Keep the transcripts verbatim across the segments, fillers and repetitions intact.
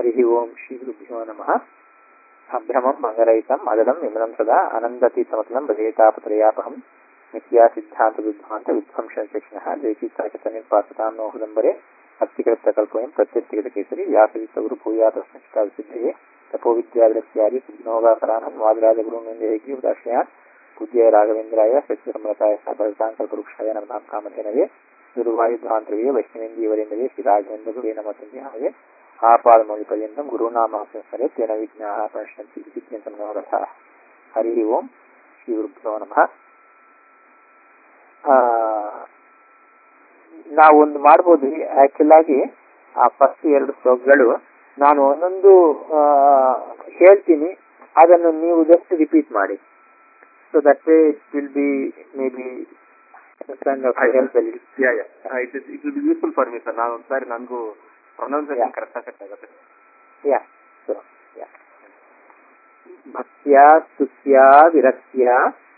हरिः ओम श्री गुरुभ्यो नमः। अभ्रमं मंगलयुतं मददं विमलं सदा आनन्दातीतमतलं भजेतापत्रयापहं नित्या सिद्धान्त विद्वान्त विध्वंसनचक्षणः द्वैतीर्थाचतनिर्पासतां नो हृदम्बरे भक्तिकृतकल्पोऽयं प्रत्यर्थिगतकेसरी व्यासयुक्तगुरुभूयातस्मष्टाविसिद्धये तपोविद्याविरक्त्यादि सिद्धनोगाकरानं वादिराजगुरुनन्दहेग्रीवदाश्रयात् पूज्याय राघवेन्द्राय सत्यसम्मताय भरताङ्कल्पवृक्षाय नमतां कामधेनवे गुरुवायुध्वान्तरवे वैष्णवेन्दीवरेन्दवे श्रीराघवेन्द्रगुरुवे नमः आपादमौलिपर्यन्तं गुरूणामास्य सरे तेन विघ्नाः प्रणश्यन्ति इति चिन्तनं मनोरथः। हरिः ओम ಶ್ರೀ ಗುರುಭ್ಯೋ ನಮಃ. ನಾವೊಂದು ಮಾಡ್ಬೋದು. ಆಕ್ಚುಲ್ ಆಗಿ ಆ ಫಸ್ಟ್ ಎರಡು ಶ್ಲೋಕಗಳು ನಾನು ಒಂದೊಂದು ಹೇಳ್ತೀನಿ, ಅದನ್ನು ನೀವು ಜಸ್ಟ್ ರಿಪೀಟ್ ಮಾಡಿ. So that way it will be maybe useful for me sir. ನಾನು ಒಂದ್ಸಾರಿ ನನಗೂ ಪ್ರೊನೌನ್ಸಿಯೇಷನ್ ಕರೆಕ್ಟ್ ಆಗುತ್ತೆ. ಯಾ ಸೊ ಯಾ ಭಕ್ತ್ಯಾ ಸ್ತುತ್ಯಾ ವಿರಕ್ತ್ಯಾ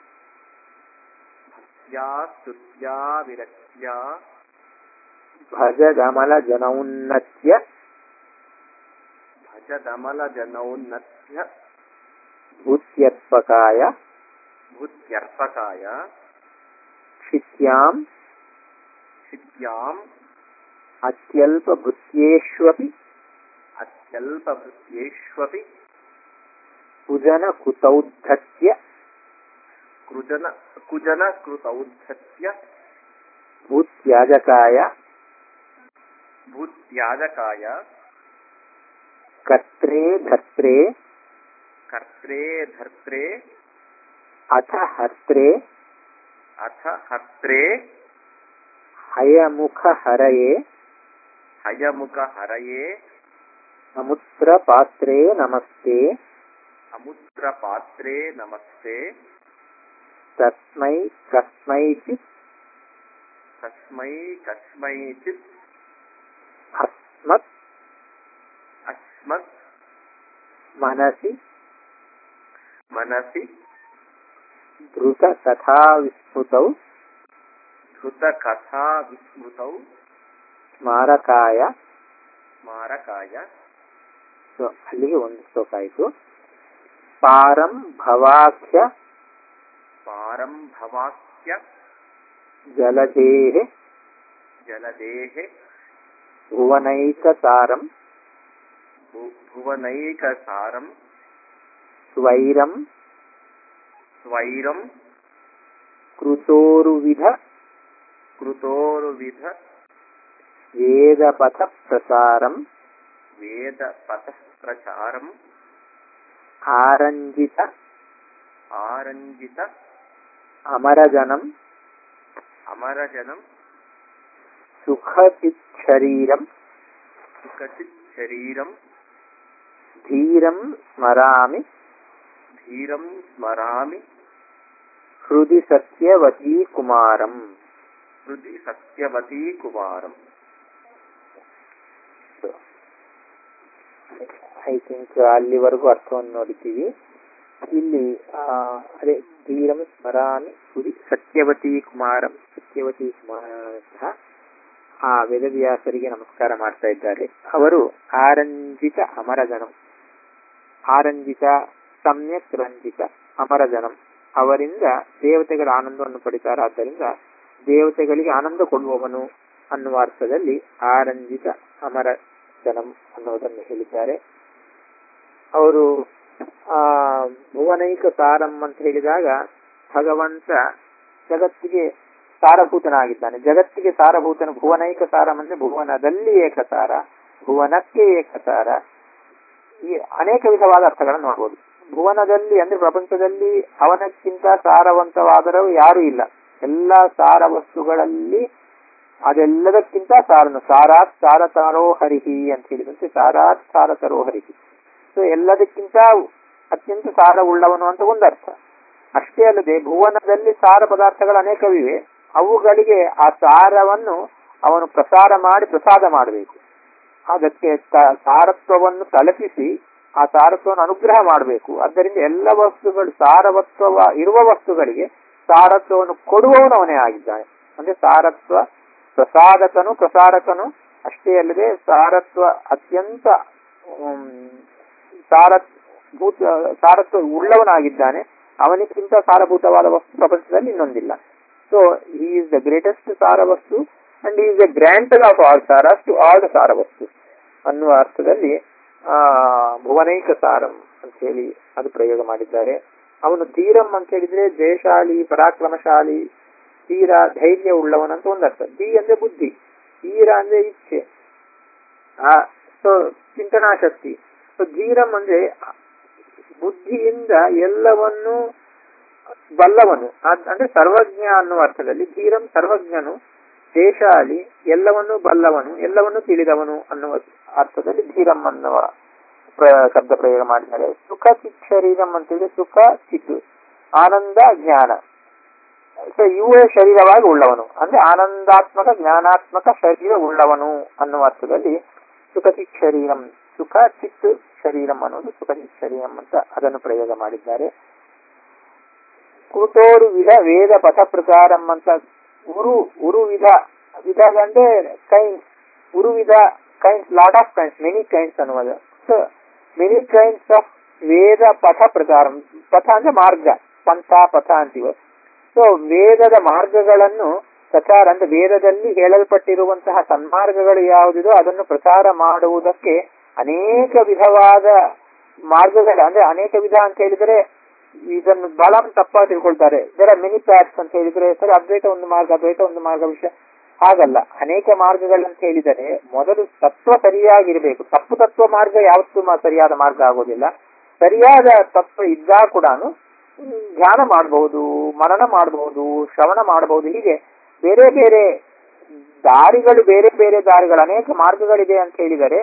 ಭಕ್ತ್ಯಾ ಸ್ತುತ್ಯಾ ವಿರಕ್ತ್ಯಾ ಭಜದಮಲ ಜನೌನ್ನತ್ಯ ಭಜದಮಲ ಜನೌನ್ನತ್ಯ ಭೂತ್ಯರ್ಪಕಾಯ ಭೂತ್ಯರ್ಪಕಾಯ ಕ್ಷಿತ್ಯಾಂ ಕ್ಷಿತ್ಯಾಂ ಅತ್ಯಲ್ಪ ಭೃತ್ಯೇಷ್ವಪಿ ಅತ್ಯಲ್ಪ ಭೃತ್ಯೇಷ್ವಪಿ ಕುಜನ ಕೃತೌದ್ಧತ್ಯ ಕುಜನ ಕುಜನ ಕೃತೌದ್ಧತ್ಯ ಭೂತ್ಯಾಜಕಾಯ ಭೂತ್ಯಾಜಕಾಯ ಕರ್ತ್ರೇ ಧರ್ತ್ರೇ ಕರ್ತ್ರೇ ಧರ್ತ್ರೇ ಅಥ ಹರ್ತ್ರೇ ಅಥ ಹರ್ತ್ರೇ ಹಯಮುಖ ಹರಯೇ ಹಯಮುಖ ಹರಯೇ ಅಮುತ್ರ ಪಾತ್ರೇ ನಮಸ್ತೆ ಅಮುತ್ರ ಪಾತ್ರೇ ನಮಸ್ತೆ ತಸ್ಮೈ ಕಸ್ಮೈಚಿತ್ ತಸ್ಮೈ ಕಸ್ಮೈಚಿತ್ ಅಸ್ಮತ್ ಅಸ್ಮತ್ ಮನಸಿ ಮನಸಿ ಧೃತ ಕಥಾ ವಿಸ್ಮೃತೌ ಧೃತ ಕಥಾ ವಿಸ್ಮೃತೌ ಸ್ಮಾರಕಾಯ. ಸ್ಮಾರಕಾಯ. ಸೊ ಅಲ್ಲಿಗೆ ಒಂದು ಶ್ಲೋಕ ಆಯಿತು. ಪಾರಂ ಭವಾಖ್ಯ ಪಾರಂ ಭವಾಖ್ಯ ಜಲದೇಹೆ ಜಲದೇಹೆ ಭುವನೈಕಸಾರಂ ಭುವನೈಕಸಾರಂ ಸ್ವೈರಂ ಸ್ವೈರಂ ಕೃತೋರುವಿಧ ಕೃತೋರುವಿಧ ವೇದಪಥ ಪ್ರಸಾರಂ ವೇದ ಪಥ ಪ್ರಚಾರಂ ಆರಂಜಿತ ಆರಂಜಿತ ಅಮರಜನಂ ಅಮರಜನಂ ಸುಖಚಿತ್ ಶರೀರಂ ಸುಖಚಿತ್ ಶರೀರಂ ಧೀರಂ ಸ್ಮರಾಮಿ ಧೀರಂ ಸ್ಮರಾಮಿ ಹೃದಿ ಸತ್ಯವತೀ ಕುಮಾರಂ ಹೃದಿ ಸತ್ಯವತೀ ಕುಮಾರಂ. ಐ ಥಿಂಕ್ ಅಲ್ಲಿವರೆಗೂ ಅರ್ಥವನ್ನು ನೋಡಿದ್ದೀವಿ. ಇಲ್ಲಿ ಅದೇ ಧೀರಂ ಸ್ಮರಾಮಿ ಹೃದಿ ಸತ್ಯವತೀ ಕುಮಾರಂ ಸತ್ಯವತೀ ಕುಮಾರ ಆ ವೇದವ್ಯಾಸರಿಗೆ ನಮಸ್ಕಾರ ಮಾಡ್ತಾ ಇದ್ದಾರೆ. ಅವರು ಆರಂಜಿತ ಅಮರಜನಂ, ಆರಂಜಿತ ಸಮ್ಯಕ್ ರಂಜಿತ ಅಮರಜನಂ, ಅವರಿಂದ ದೇವತೆಗಳ ಆನಂದವನ್ನು ಪಡಿತಾರೆ. ಆದ್ದರಿಂದ ದೇವತೆಗಳಿಗೆ ಆನಂದ ಕೊಡುವವನು ಅನ್ನುವ ಅರ್ಥದಲ್ಲಿ ಆರಂಜಿತ ಅಮರ ಜನಂ ಅನ್ನೋದನ್ನು ಹೇಳಿದ್ದಾರೆ. ಅವರು ಆ ಭುವನೈಕ ಸಾರಂ ಅಂತ ಹೇಳಿದಾಗ ಭಗವಂತ ಜಗತ್ತಿಗೆ ಸಾರಭೂತನಾಗಿದ್ದಾನೆ. ಜಗತ್ತಿಗೆ ಸಾರಭೂತನ ಭುವನೈಕ ಸಾರಂ ಅಂದ್ರೆ ಭುವನದಲ್ಲಿ ಏಕಸಾರ, ಭುವನಕ್ಕೆ ಏಕಸಾರ. ಈ ಅನೇಕ ವಿಧವಾದ ಅರ್ಥಗಳನ್ನು ನೋಡ್ಬೋದು. ಭುವನದಲ್ಲಿ ಅಂದ್ರೆ ಪ್ರಪಂಚದಲ್ಲಿ ಅವನಕ್ಕಿಂತ ಸಾರವಂತವಾದರೂ ಯಾರೂ ಇಲ್ಲ. ಎಲ್ಲಾ ಸಾರ ವಸ್ತುಗಳಲ್ಲಿ ಅದೆಲ್ಲದಕ್ಕಿಂತ ಸಾರನು ಸಾರಾತ್ ಸಾರತರೋ ಹರಿಹಿ ಅಂತ ಹೇಳಿದಂತೆ ಸಾರಾತ್ ಸಾರತರೋ ಹರಿಹಿ. ಸೊ ಎಲ್ಲದಕ್ಕಿಂತ ಅತ್ಯಂತ ಸಾರವುಳ್ಳವನು ಅಂತ ಒಂದರ್ಥ. ಅಷ್ಟೇ ಅಲ್ಲದೆ ಭುವನದಲ್ಲಿ ಸಾರ ಪದಾರ್ಥಗಳು ಅನೇಕವಿವೆ. ಅವುಗಳಿಗೆ ಆ ಸಾರವನ್ನು ಅವನು ಪ್ರಸಾರ ಮಾಡಿ ಪ್ರಸಾದ ಮಾಡಬೇಕು. ಅದಕ್ಕೆ ಸಾರತ್ವವನ್ನು ತಲುಪಿಸಿ ಆ ಸಾರತ್ವವನ್ನು ಅನುಗ್ರಹ ಮಾಡಬೇಕು. ಆದ್ದರಿಂದ ಎಲ್ಲ ವಸ್ತುಗಳು ಸಾರವತ್ವ ಇರುವ ವಸ್ತುಗಳಿಗೆ ಸಾರತ್ವವನ್ನು ಕೊಡುವವನು ಅವನೇ ಆಗಿದ್ದಾನೆ. ಅಂದ್ರೆ ಸಾರತ್ವ ಪ್ರಸಾದಕನು ಪ್ರಸಾರಕನು. ಅಷ್ಟೇ ಅಲ್ಲದೆ ಸಾರತ್ವ ಅತ್ಯಂತ ಸಾರ ಭೂತ ಸಾರತ್ವ ಉಳ್ಳವನಾಗಿದ್ದಾನೆ, ಅವನಿಗಿಂತ ಸಾರಭೂತವಾದ ವಸ್ತು ಪ್ರಪಂಚದಲ್ಲಿ ಇನ್ನೊಂದಿಲ್ಲ. So he is the greatest ಸಾರ ವಸ್ತು and is the granter of all ಸಾರಸ್ ಟು ಆಲ್ ದ ಸಾರ ವಸ್ತು ಅನ್ನುವ ಅರ್ಥದಲ್ಲಿ ಆ ಭುವನೈಕ ಸಾರಂ ಅಂತ ಹೇಳಿ ಅದು ಪ್ರಯೋಗ ಮಾಡಿದ್ದಾರೆ. ಅವನು ಧೀರಂ ಅಂತ ಹೇಳಿದ್ರೆ ಜಯಶಾಲಿ, ಪರಾಕ್ರಮಶಾಲಿ, ಧೀರ ಧೈರ್ಯ ಉಳ್ಳವನಂತ ಒಂದರ್ಥ. ಧೀ ಅಂದ್ರೆ ಬುದ್ಧಿ, ಧೀರ ಅಂದ್ರೆ ಇಚ್ಛೆ, ಆ ಸೊ ಚಿಂತನಾಶಕ್ತಿ. ಸೊ ಧೀರಂ ಅಂದ್ರೆ ಬುದ್ಧಿಯಿಂದ ಎಲ್ಲವನ್ನು ಬಲ್ಲವನು, ಅಂದ್ರೆ ಸರ್ವಜ್ಞ ಅನ್ನುವ ಅರ್ಥದಲ್ಲಿ ಧೀರಂ ಸರ್ವಜ್ಞನು, ಜಯಶಾಲಿ ಎಲ್ಲವನ್ನು ಬಲ್ಲವನು, ಎಲ್ಲವನ್ನು ತಿಳಿದವನು ಅನ್ನುವ ಅರ್ಥದಲ್ಲಿ ಧೀರಂ ಅನ್ನುವ ಶಬ್ದ ಪ್ರಯೋಗ ಮಾಡಿದ್ದಾರೆ. ಸುಖ ಚಿತ್ ಶರೀರಂ ಅಂತೇಳಿ ಸುಖ ಚಿತ್ ಆನಂದ ಜ್ಞಾನ, ಸೊ ಇವೇ ಶರೀರವಾಗಿ ಉಳ್ಳವನು ಅಂದ್ರೆ ಆನಂದಾತ್ಮಕ ಜ್ಞಾನಾತ್ಮಕ ಶರೀರ ಉಳ್ಳವನು ಅನ್ನುವ ಅರ್ಥದಲ್ಲಿ ಸುಖ ಚಿತ್ ಶರೀರಂ, ಸುಖ ಚಿತ್ ಶರೀರಂ ಅನ್ನೋದು ಸುಖ ಚಿತ್ ಶರೀರಂ ಅಂತ ಅದನ್ನು ಪ್ರಯೋಗ ಮಾಡಿದ್ದಾರೆ. ಕೃತೋರು ವಿಧ ವೇದ ಪಥ ಪ್ರಕಾರಂ ಅಂತ ಉರು ಉರು ವಿಧ ವಿಧ ಅಂದ್ರೆ ಕೈಂಡ್ಸ್, ಉರು ವಿಧ kinds, lot of kinds, many kinds ಅನ್ನುವುದು. ಸೊ ಮೆನಿ ಕೈಂಡ್ಸ್ ಆಫ್ ವೇದ ಪಥ ಪ್ರಕಾರ, ಪಥ ಅಂದ್ರೆ ಮಾರ್ಗ, ಪಂಥ ಪಥ ಅಂತೀವ. ಸೊ ವೇದದ ಮಾರ್ಗಗಳನ್ನು ಪ್ರಚಾರ ಅಂದ್ರೆ ವೇದದಲ್ಲಿ ಹೇಳಲ್ಪಟ್ಟಿರುವಂತಹ ಸನ್ಮಾರ್ಗಗಳು ಯಾವುದಿದೋ ಅದನ್ನು ಪ್ರಚಾರ ಮಾಡುವುದಕ್ಕೆ ಅನೇಕ ವಿಧವಾದ ಮಾರ್ಗಗಳು, ಅಂದ್ರೆ ಅನೇಕ ವಿಧ ಅಂತ ಹೇಳಿದರೆ ಇದನ್ನು ಬಹಳ ತಪ್ಪಾಗಿ ತಿಳ್ಕೊಳ್ತಾರೆ. ದೇರ್ ಆರ್ ಮೆನಿ ಪ್ಯಾಥ್ಸ್ ಅಂತ ಹೇಳಿದ್ರೆ ಸರಿ ಅದ್ವೈತ ಒಂದು ಮಾರ್ಗ, ಅದ್ವೈತ ಒಂದು ಮಾರ್ಗ ವಿಷಯ ಹಾಗಲ್ಲ. ಅನೇಕ ಮಾರ್ಗಗಳಂತ ಹೇಳಿದರೆ ಮೊದಲು ತತ್ವ ಸರಿಯಾಗಿರ್ಬೇಕು. ತಪ್ಪು ತತ್ವ ಮಾರ್ಗ ಯಾವತ್ತೂ ಸರಿಯಾದ ಮಾರ್ಗ ಆಗೋದಿಲ್ಲ. ಸರಿಯಾದ ತತ್ವ ಇದ್ದಾಗ ಕೂಡ ಧ್ಯಾನ ಮಾಡಬಹುದು, ಮನನ ಮಾಡಬಹುದು, ಶ್ರವಣ ಮಾಡಬಹುದು. ಹೀಗೆ ಬೇರೆ ಬೇರೆ ದಾರಿಗಳು, ಬೇರೆ ಬೇರೆ ದಾರಿಗಳು, ಅನೇಕ ಮಾರ್ಗಗಳಿದೆ ಅಂತ ಹೇಳಿದರೆ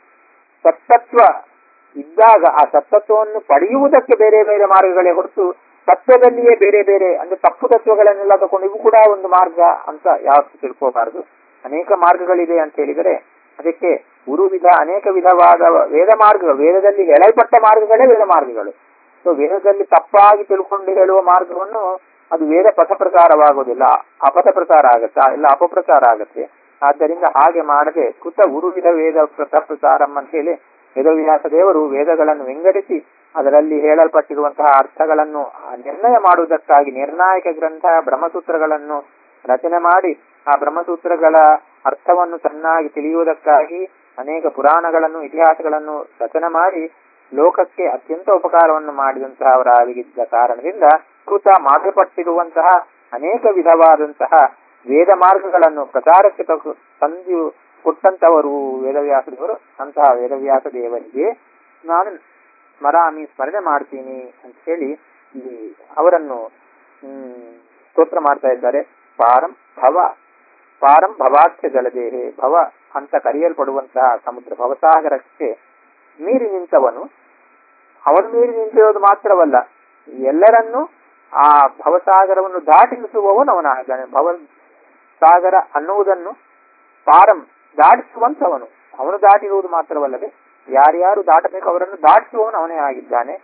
ಸತ್ತತ್ವ ಇದ್ದಾಗ ಆ ಸತ್ತತ್ವವನ್ನು ಪಡೆಯುವುದಕ್ಕೆ ಬೇರೆ ಬೇರೆ ಮಾರ್ಗಗಳೇ ಹೊರತು ತತ್ವದಲ್ಲಿಯೇ ಬೇರೆ ಬೇರೆ ಅಂದ್ರೆ ತಪ್ಪು ತತ್ವಗಳನ್ನೆಲ್ಲ ತಗೊಂಡು ಇವು ಕೂಡ ಒಂದು ಮಾರ್ಗ ಅಂತ ಯಾವತ್ತೂ ತಿಳ್ಕೋಬಾರದು. ಅನೇಕ ಮಾರ್ಗಗಳಿದೆ ಅಂತ ಹೇಳಿದರೆ ಅದಕ್ಕೆ ಗುರು ವಿಧ, ಅನೇಕ ವಿಧವಾದ ವೇದ ಮಾರ್ಗಗಳು, ವೇದದಲ್ಲಿ ಹೇಳಲ್ಪಟ್ಟ ಮಾರ್ಗಗಳೇ ವೇದ ಮಾರ್ಗಗಳು. ಸೊ ವೇದದಲ್ಲಿ ತಪ್ಪಾಗಿ ತಿಳ್ಕೊಂಡು ಹೇಳುವ ಮಾರ್ಗವನ್ನು ಅದು ವೇದ ಪಥ ಪ್ರಕಾರವಾಗುವುದಿಲ್ಲ, ಅಪಥ ಪ್ರಕಾರ ಆಗತ್ತಾ ಇಲ್ಲ ಅಪಪ್ರಚಾರ ಆಗತ್ತೆ. ಆದ್ದರಿಂದ ಹಾಗೆ ಮಾಡದೆ ಕೃತ ಗುರುವಿಧ ವೇದ ಪಥ ಪ್ರಚಾರಂ ಅಂತ ಹೇಳಿ ವೇದವ್ಯಾಸ ದೇವರು ವೇದಗಳನ್ನು ವಿಂಗಡಿಸಿ ಅದರಲ್ಲಿ ಹೇಳಲ್ಪಟ್ಟಿರುವಂತಹ ಅರ್ಥಗಳನ್ನು ನಿರ್ಣಯ ಮಾಡುವುದಕ್ಕಾಗಿ ನಿರ್ಣಾಯಕ ಗ್ರಂಥ ಬ್ರಹ್ಮಸೂತ್ರಗಳನ್ನು ರಚನೆ ಮಾಡಿ ಆ ಬ್ರಹ್ಮಸೂತ್ರಗಳ ಅರ್ಥವನ್ನು ಚೆನ್ನಾಗಿ ತಿಳಿಯುವುದಕ್ಕಾಗಿ ಅನೇಕ ಪುರಾಣಗಳನ್ನು, ಇತಿಹಾಸಗಳನ್ನು ರಚನೆ ಮಾಡಿ ಲೋಕಕ್ಕೆ ಅತ್ಯಂತ ಉಪಕಾರವನ್ನು ಮಾಡಿದಂತಹ ಅವರಾಗಿದ್ದ ಕಾರಣದಿಂದ ಕೃತ ಮಾಡಲ್ಪಟ್ಟಿರುವಂತಹ ಅನೇಕ ವಿಧವಾದಂತಹ ವೇದ ಮಾರ್ಗಗಳನ್ನು ಪ್ರಚಾರಕ್ಕೆ ತಂದು ಕೊಟ್ಟಂತವರು ವೇದವ್ಯಾಸ ದೇವರು. ಅಂತಹ ವೇದವ್ಯಾಸ ದೇವರಿಗೆ ನಾನು ಸ್ಮರಾಮಿ, ಸ್ಮರಣೆ ಮಾಡ್ತೀನಿ ಅಂತ ಹೇಳಿ ಇಲ್ಲಿ ಅವರನ್ನು ಹ್ಮ್ ಸ್ತೋತ್ರ ಮಾಡ್ತಾ ಇದ್ದಾರೆ. ಪಾರಂ ಭವ, ಪಾರಂ ಭವಾಖ್ಯ ಜಲದೇಹೆ, ಭವ ಅಂತ ಕರೆಯಲ್ಪಡುವಂತಹ ಸಮುದ್ರ ಭವಸಾಗರಕ್ಕೆ ಮೀರಿ ನಿಂತವನು. ಅವನು ಮೀರಿ ನಿಂತಿರೋದು ಮಾತ್ರವಲ್ಲ, ಎಲ್ಲರನ್ನೂ ಆ ಭವಸಾಗರವನ್ನು ದಾಟಿಸುವವನು ಅವನಾಗಿದ್ದಾನೆ. ಭವ ಸಾಗರ ಅನ್ನುವುದನ್ನು ಪಾರಂ ದಾಟಿಸುವಂತವನು, ಅವನು ದಾಟಿರುವುದು ಮಾತ್ರವಲ್ಲದೆ ಯಾರ್ಯಾರು ದಾಟಬೇಕು ಅವರನ್ನು ದಾಟಿಸುವವನು ಅವನೇ ಆಗಿದ್ದಾನೆ.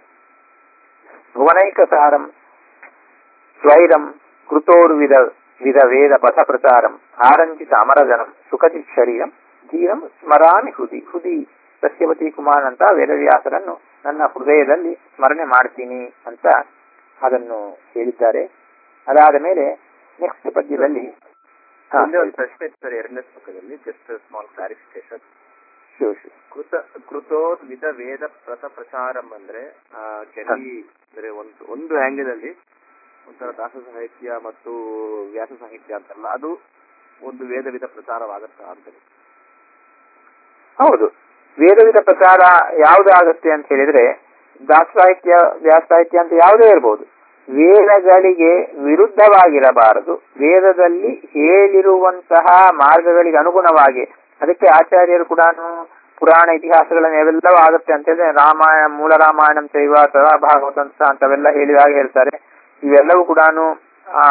ಭುವನೈಕ ಸಾರಂ ಸ್ವೈರಂ ಕೃತೋರು ವಿಧ ವಿಧ ವೇದ ಪಥ ಪ್ರಚಾರಂ ಆರಂಚಿತ ಅಮರಜನಂ ಸುಖಚಿತ್ ಶರೀರಂ ಧೀರಂ ಸ್ಮರಾಮಿ ಹೃದಿ. ಹೃದಿ ಸತ್ಯವತಿ ಕುಮಾರ್ ಅಂತ ವೇದವ್ಯಾಸರನ್ನು ನನ್ನ ಹೃದಯದಲ್ಲಿ ಸ್ಮರಣೆ ಮಾಡ್ತೀನಿ ಅಂತ ಅದನ್ನು ಹೇಳಿದ್ದಾರೆ. ಅದಾದ ಮೇಲೆ ನೆಕ್ಸ್ಟ್ ಪದ್ಯದಲ್ಲಿ ಒಂದು ಪ್ರಶ್ನೆ ಸರ್, ಎರಡನೇ ಶ್ಲೋಕದಲ್ಲಿ ಜಸ್ಟ್ ಸ್ಮಾಲ್ ಕ್ಲಾರಿಫಿಕೇಶನ್. ಕೃತ ಕೃತೋರ್ ವಿಧ ವೇದ ಪ್ರಥ ಪ್ರಚಾರಂ ಅಂದ್ರೆ ಕೆಲವಿ ಅಂದ್ರೆ ಒಂದು ಒಂದು ಆಂಗಲ್ ಅಲ್ಲಿ ಒಂಥರ ದಾಸ ಸಾಹಿತ್ಯ ಮತ್ತು ವ್ಯಾಸ ಸಾಹಿತ್ಯ ಅಂತಲ್ಲ, ಅದು ಒಂದು ವೇದ ವಿಧ ಪ್ರಚಾರವಾಗತ್ತ ಅಂತ. ಹೌದು, ವೇದ ವಿಧ ಪ್ರಚಾರ ಯಾವುದಾಗುತ್ತೆ ಅಂತ ಹೇಳಿದ್ರೆ ದಾಸ ಸಾಹಿತ್ಯ, ವ್ಯಾಸ ಸಾಹಿತ್ಯ ಅಂತ ಯಾವುದೇ ಇರಬಹುದು. ವೇದಗಳಿಗೆ ವಿರುದ್ಧವಾಗಿರಬಾರದು, ವೇದದಲ್ಲಿ ಹೇಳಿರುವಂತಹ ಮಾರ್ಗಗಳಿಗೆ ಅನುಗುಣವಾಗಿ. ಅದಕ್ಕೆ ಆಚಾರ್ಯರು ಕೂಡ ಪುರಾಣ ಇತಿಹಾಸಗಳನ್ನ ಯಾವೆಲ್ಲವೂ ಆಗುತ್ತೆ ಅಂತ ಹೇಳಿದ್ರೆ ರಾಮಾಯಣ, ಮೂಲ ರಾಮಾಯಣಂ ಚೈವ ತಥಾ ಭಾಗವತಂಸ ಅಂತಾವೆಲ್ಲ ಹೇಳಿದಾಗ ಹೇಳ್ತಾರೆ. ಇವೆಲ್ಲವೂ ಕೂಡ ಆ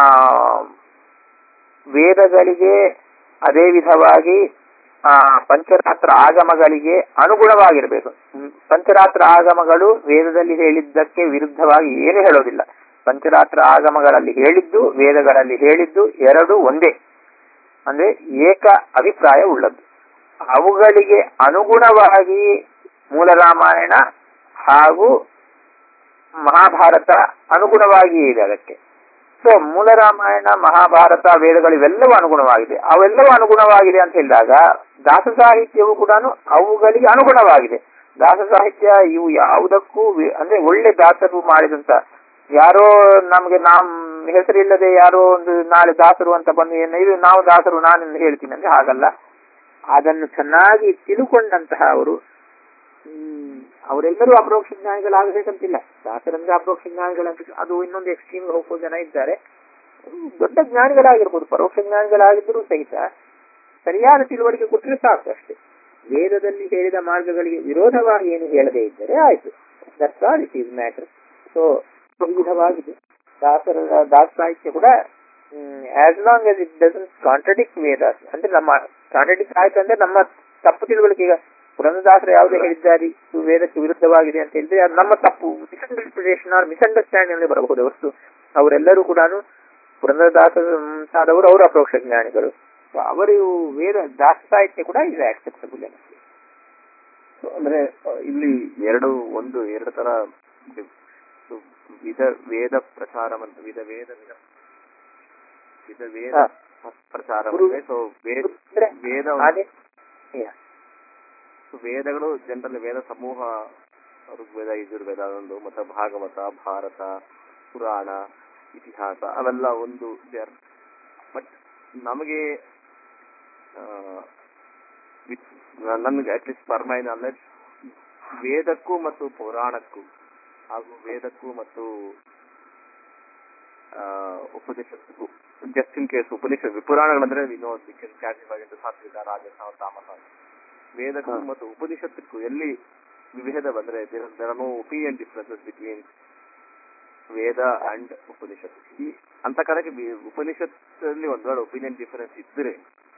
ವೇದಗಳಿಗೆ ಅದೇ ವಿಧವಾಗಿ ಆ ಪಂಚರಾತ್ರ ಆಗಮಗಳಿಗೆ ಅನುಗುಣವಾಗಿರಬೇಕು. ಪಂಚರಾತ್ರ ಆಗಮಗಳು ವೇದದಲ್ಲಿ ಹೇಳಿದ್ದಕ್ಕೆ ವಿರುದ್ಧವಾಗಿ ಏನು ಹೇಳೋದಿಲ್ಲ. ಪಂಚರಾತ್ರ ಆಗಮಗಳಲ್ಲಿ ಹೇಳಿದ್ದು, ವೇದಗಳಲ್ಲಿ ಹೇಳಿದ್ದು ಎರಡು ಒಂದೇ, ಅಂದ್ರೆ ಏಕ ಅಭಿಪ್ರಾಯ ಉಳ್ಳದ್ದು. ಅವುಗಳಿಗೆ ಅನುಗುಣವಾಗಿ ಮೂಲ ರಾಮಾಯಣ ಹಾಗೂ ಮಹಾಭಾರತ ಅನುಗುಣವಾಗಿಯೇ ಇದೆ ಅದಕ್ಕೆ. ಸೊ ಮೂಲ ರಾಮಾಯಣ, ಮಹಾಭಾರತ, ವೇದಗಳು ಇವೆಲ್ಲವೂ ಅನುಗುಣವಾಗಿದೆ. ಅವೆಲ್ಲವೂ ಅನುಗುಣವಾಗಿದೆ ಅಂತ ಹೇಳಿದಾಗ ದಾಸ ಸಾಹಿತ್ಯವು ಕೂಡ ಅವುಗಳಿಗೆ ಅನುಗುಣವಾಗಿದೆ. ದಾಸ ಸಾಹಿತ್ಯ ಇವು ಯಾವುದಕ್ಕೂ ಅಂದ್ರೆ ಒಳ್ಳೆ ದಾಸರು ಮಾಡಿದಂತ, ಯಾರೋ ನಮ್ಗೆ ನಾಮ್ ಹೆಸರಿಲ್ಲದೆ ಯಾರೋ ಒಂದು ನಾಳೆ ದಾಸರು ಅಂತ ಬಂದು ಏನು ಇದು ನಾವು ದಾಸರು ನಾನು ಹೇಳ್ತೀನಿ ಅಂದ್ರೆ ಹಾಗಲ್ಲ. ಅದನ್ನು ಚೆನ್ನಾಗಿ ತಿಳ್ಕೊಂಡಂತಹ ಅವರು ಹ್ಮ್ ಅವರೆಲ್ಲರೂ ಅಪರೋಕ್ಷ ಜ್ಞಾನಿಗಳಾಗಬೇಕಂತಿಲ್ಲ. ದಾಸರಂದ್ರೆ ಅಪರೋಕ್ಷ ಜ್ಞಾನಿಗಳಂತ ಅದು ಇನ್ನೊಂದು ಎಕ್ಸ್ಟ್ರೀಮ್ ಹೋಗೋ ಜನ ಇದ್ದಾರೆ. ದೊಡ್ಡ ಜ್ಞಾನಿಗಳಾಗಿರ್ಬೋದು, ಪರೋಕ್ಷ ಜ್ಞಾನಿಗಳಾಗಿದ್ದರೂ ಸಹಿತ ಸರಿಯಾದ ತಿಳುವಳಿಕೆ ಕೊಟ್ಟರೆ ಸಾಕು ಅಷ್ಟೇ. ವೇದದಲ್ಲಿ ಹೇಳಿದ ಮಾರ್ಗಗಳಿಗೆ ವಿರೋಧವಾಗಿ ಏನು ಹೇಳದೇ ಇದ್ದರೆ ಆಯ್ತು. That's all it is matter. So ಈ ವಿಧವಾಗಿದೆ ದಾಸರ ದಾಸ ಸಾಹಿತ್ಯ ಕೂಡ. As long as it doesn't contradict Vedas, ಅಂದ್ರೆ ನಮ್ಮ ಕಾಂಟ್ರಡಿಕ್ಟ್ ಆಯ್ತು ಅಂದ್ರೆ ನಮ್ಮ ತಪ್ಪು ತಿಳುವಳಿಕೆ. ಈಗ ಪುರಂದರದಾಸರು ಯಾವುದೇ ಹೇಳಿದ್ದಾರೆ ವೇದಕ್ಕೆ ವಿರುದ್ಧವಾಗಿದೆ ಅಂತ ಹೇಳಿದ್ರೆ ಅದು ನಮ್ಮ ತಪ್ಪು, ಮಿಸ್ಇಂಟರ್ಪ್ರಿಟೇಷನ್ ಆರ್ ಮಿಸ್ಅಂಡರ್ಸ್ಟ್ಯಾಂಡಿಂಗ್ ಅಲ್ಲಿ ಬರಬಹುದು ಹೊರತು ಅವರೆಲ್ಲರೂ ಕೂಡ ಪುರಂದರದಾಸರು ಅವರು ಅಪರೋಕ್ಷ ಜ್ಞಾನಿಗಳು. ಅವರು ವೇದ ದಾಸ ಸಾಹಿತ್ಯ ಕೂಡ ಇದು ಆಕ್ಸೆಪ್ಟಬಲ್. ಅಂದ್ರೆ ಇಲ್ಲಿ ಎರಡು ಒಂದು ಎರಡು ತರ ವಿಧ ವೇದ ಪ್ರಚಾರ ಮತ್ತು ವಿಧ ವೇದ ವಿಧ ವಿಧ ವೇದ ಪ್ರಚಾರ. ಸೊ ವೇದ ವೇದಗಳು ಜನರಲ್ ವೇದ ಸಮೂಹ, ಋಗ್ವೇದ, ಯಜುರ್ವೇದ ಅದೊಂದು, ಮತ್ತೆ ಭಾಗವತ, ಭಾರತ, ಪುರಾಣ, ಇತಿಹಾಸ ಅವೆಲ್ಲ ಒಂದು. ಬಟ್ ನಮಗೆ ನನ್ಗೆ ಅಟ್ಲೀಸ್ಟ್ ಫಾರ್ ಮೈ ನಾಲೆಡ್ಜ್ ವೇದಕ್ಕೂ ಮತ್ತು ಪುರಾಣಕ್ಕೂ ಹಾಗೂ ವೇದಕ್ಕೂ ಮತ್ತು ಉಪನಿಷತ್ತಿಗೂ, ಜಸ್ಟ್ ಇನ್ ಕೇಸ್ ಉಪನಿಷತ್ ಪುರಾಣಗಳಂದ್ರೆ ವಿನೋದ್ ಸಾತ್ವಿಕ, ರಾಜಸ, ತಾಮಸ, ವೇದಕ್ಕೂ ಮತ್ತು ಉಪನಿಷತ್ತಕ್ಕೂ ಎಲ್ಲಿ ವಿಭೇದ ಬಂದ್ರೆ there are no opinion differences between Veda and Upanishad. ಈ ಅಂತ ಕಾಲಕ್ಕೆ ಉಪನಿಷತ್ತಲ್ಲಿ ಒಂದ್ ವೇಳೆ ಒಪಿನಿಯನ್ ಡಿಫರೆನ್ಸ್ ಇದ್ರೆ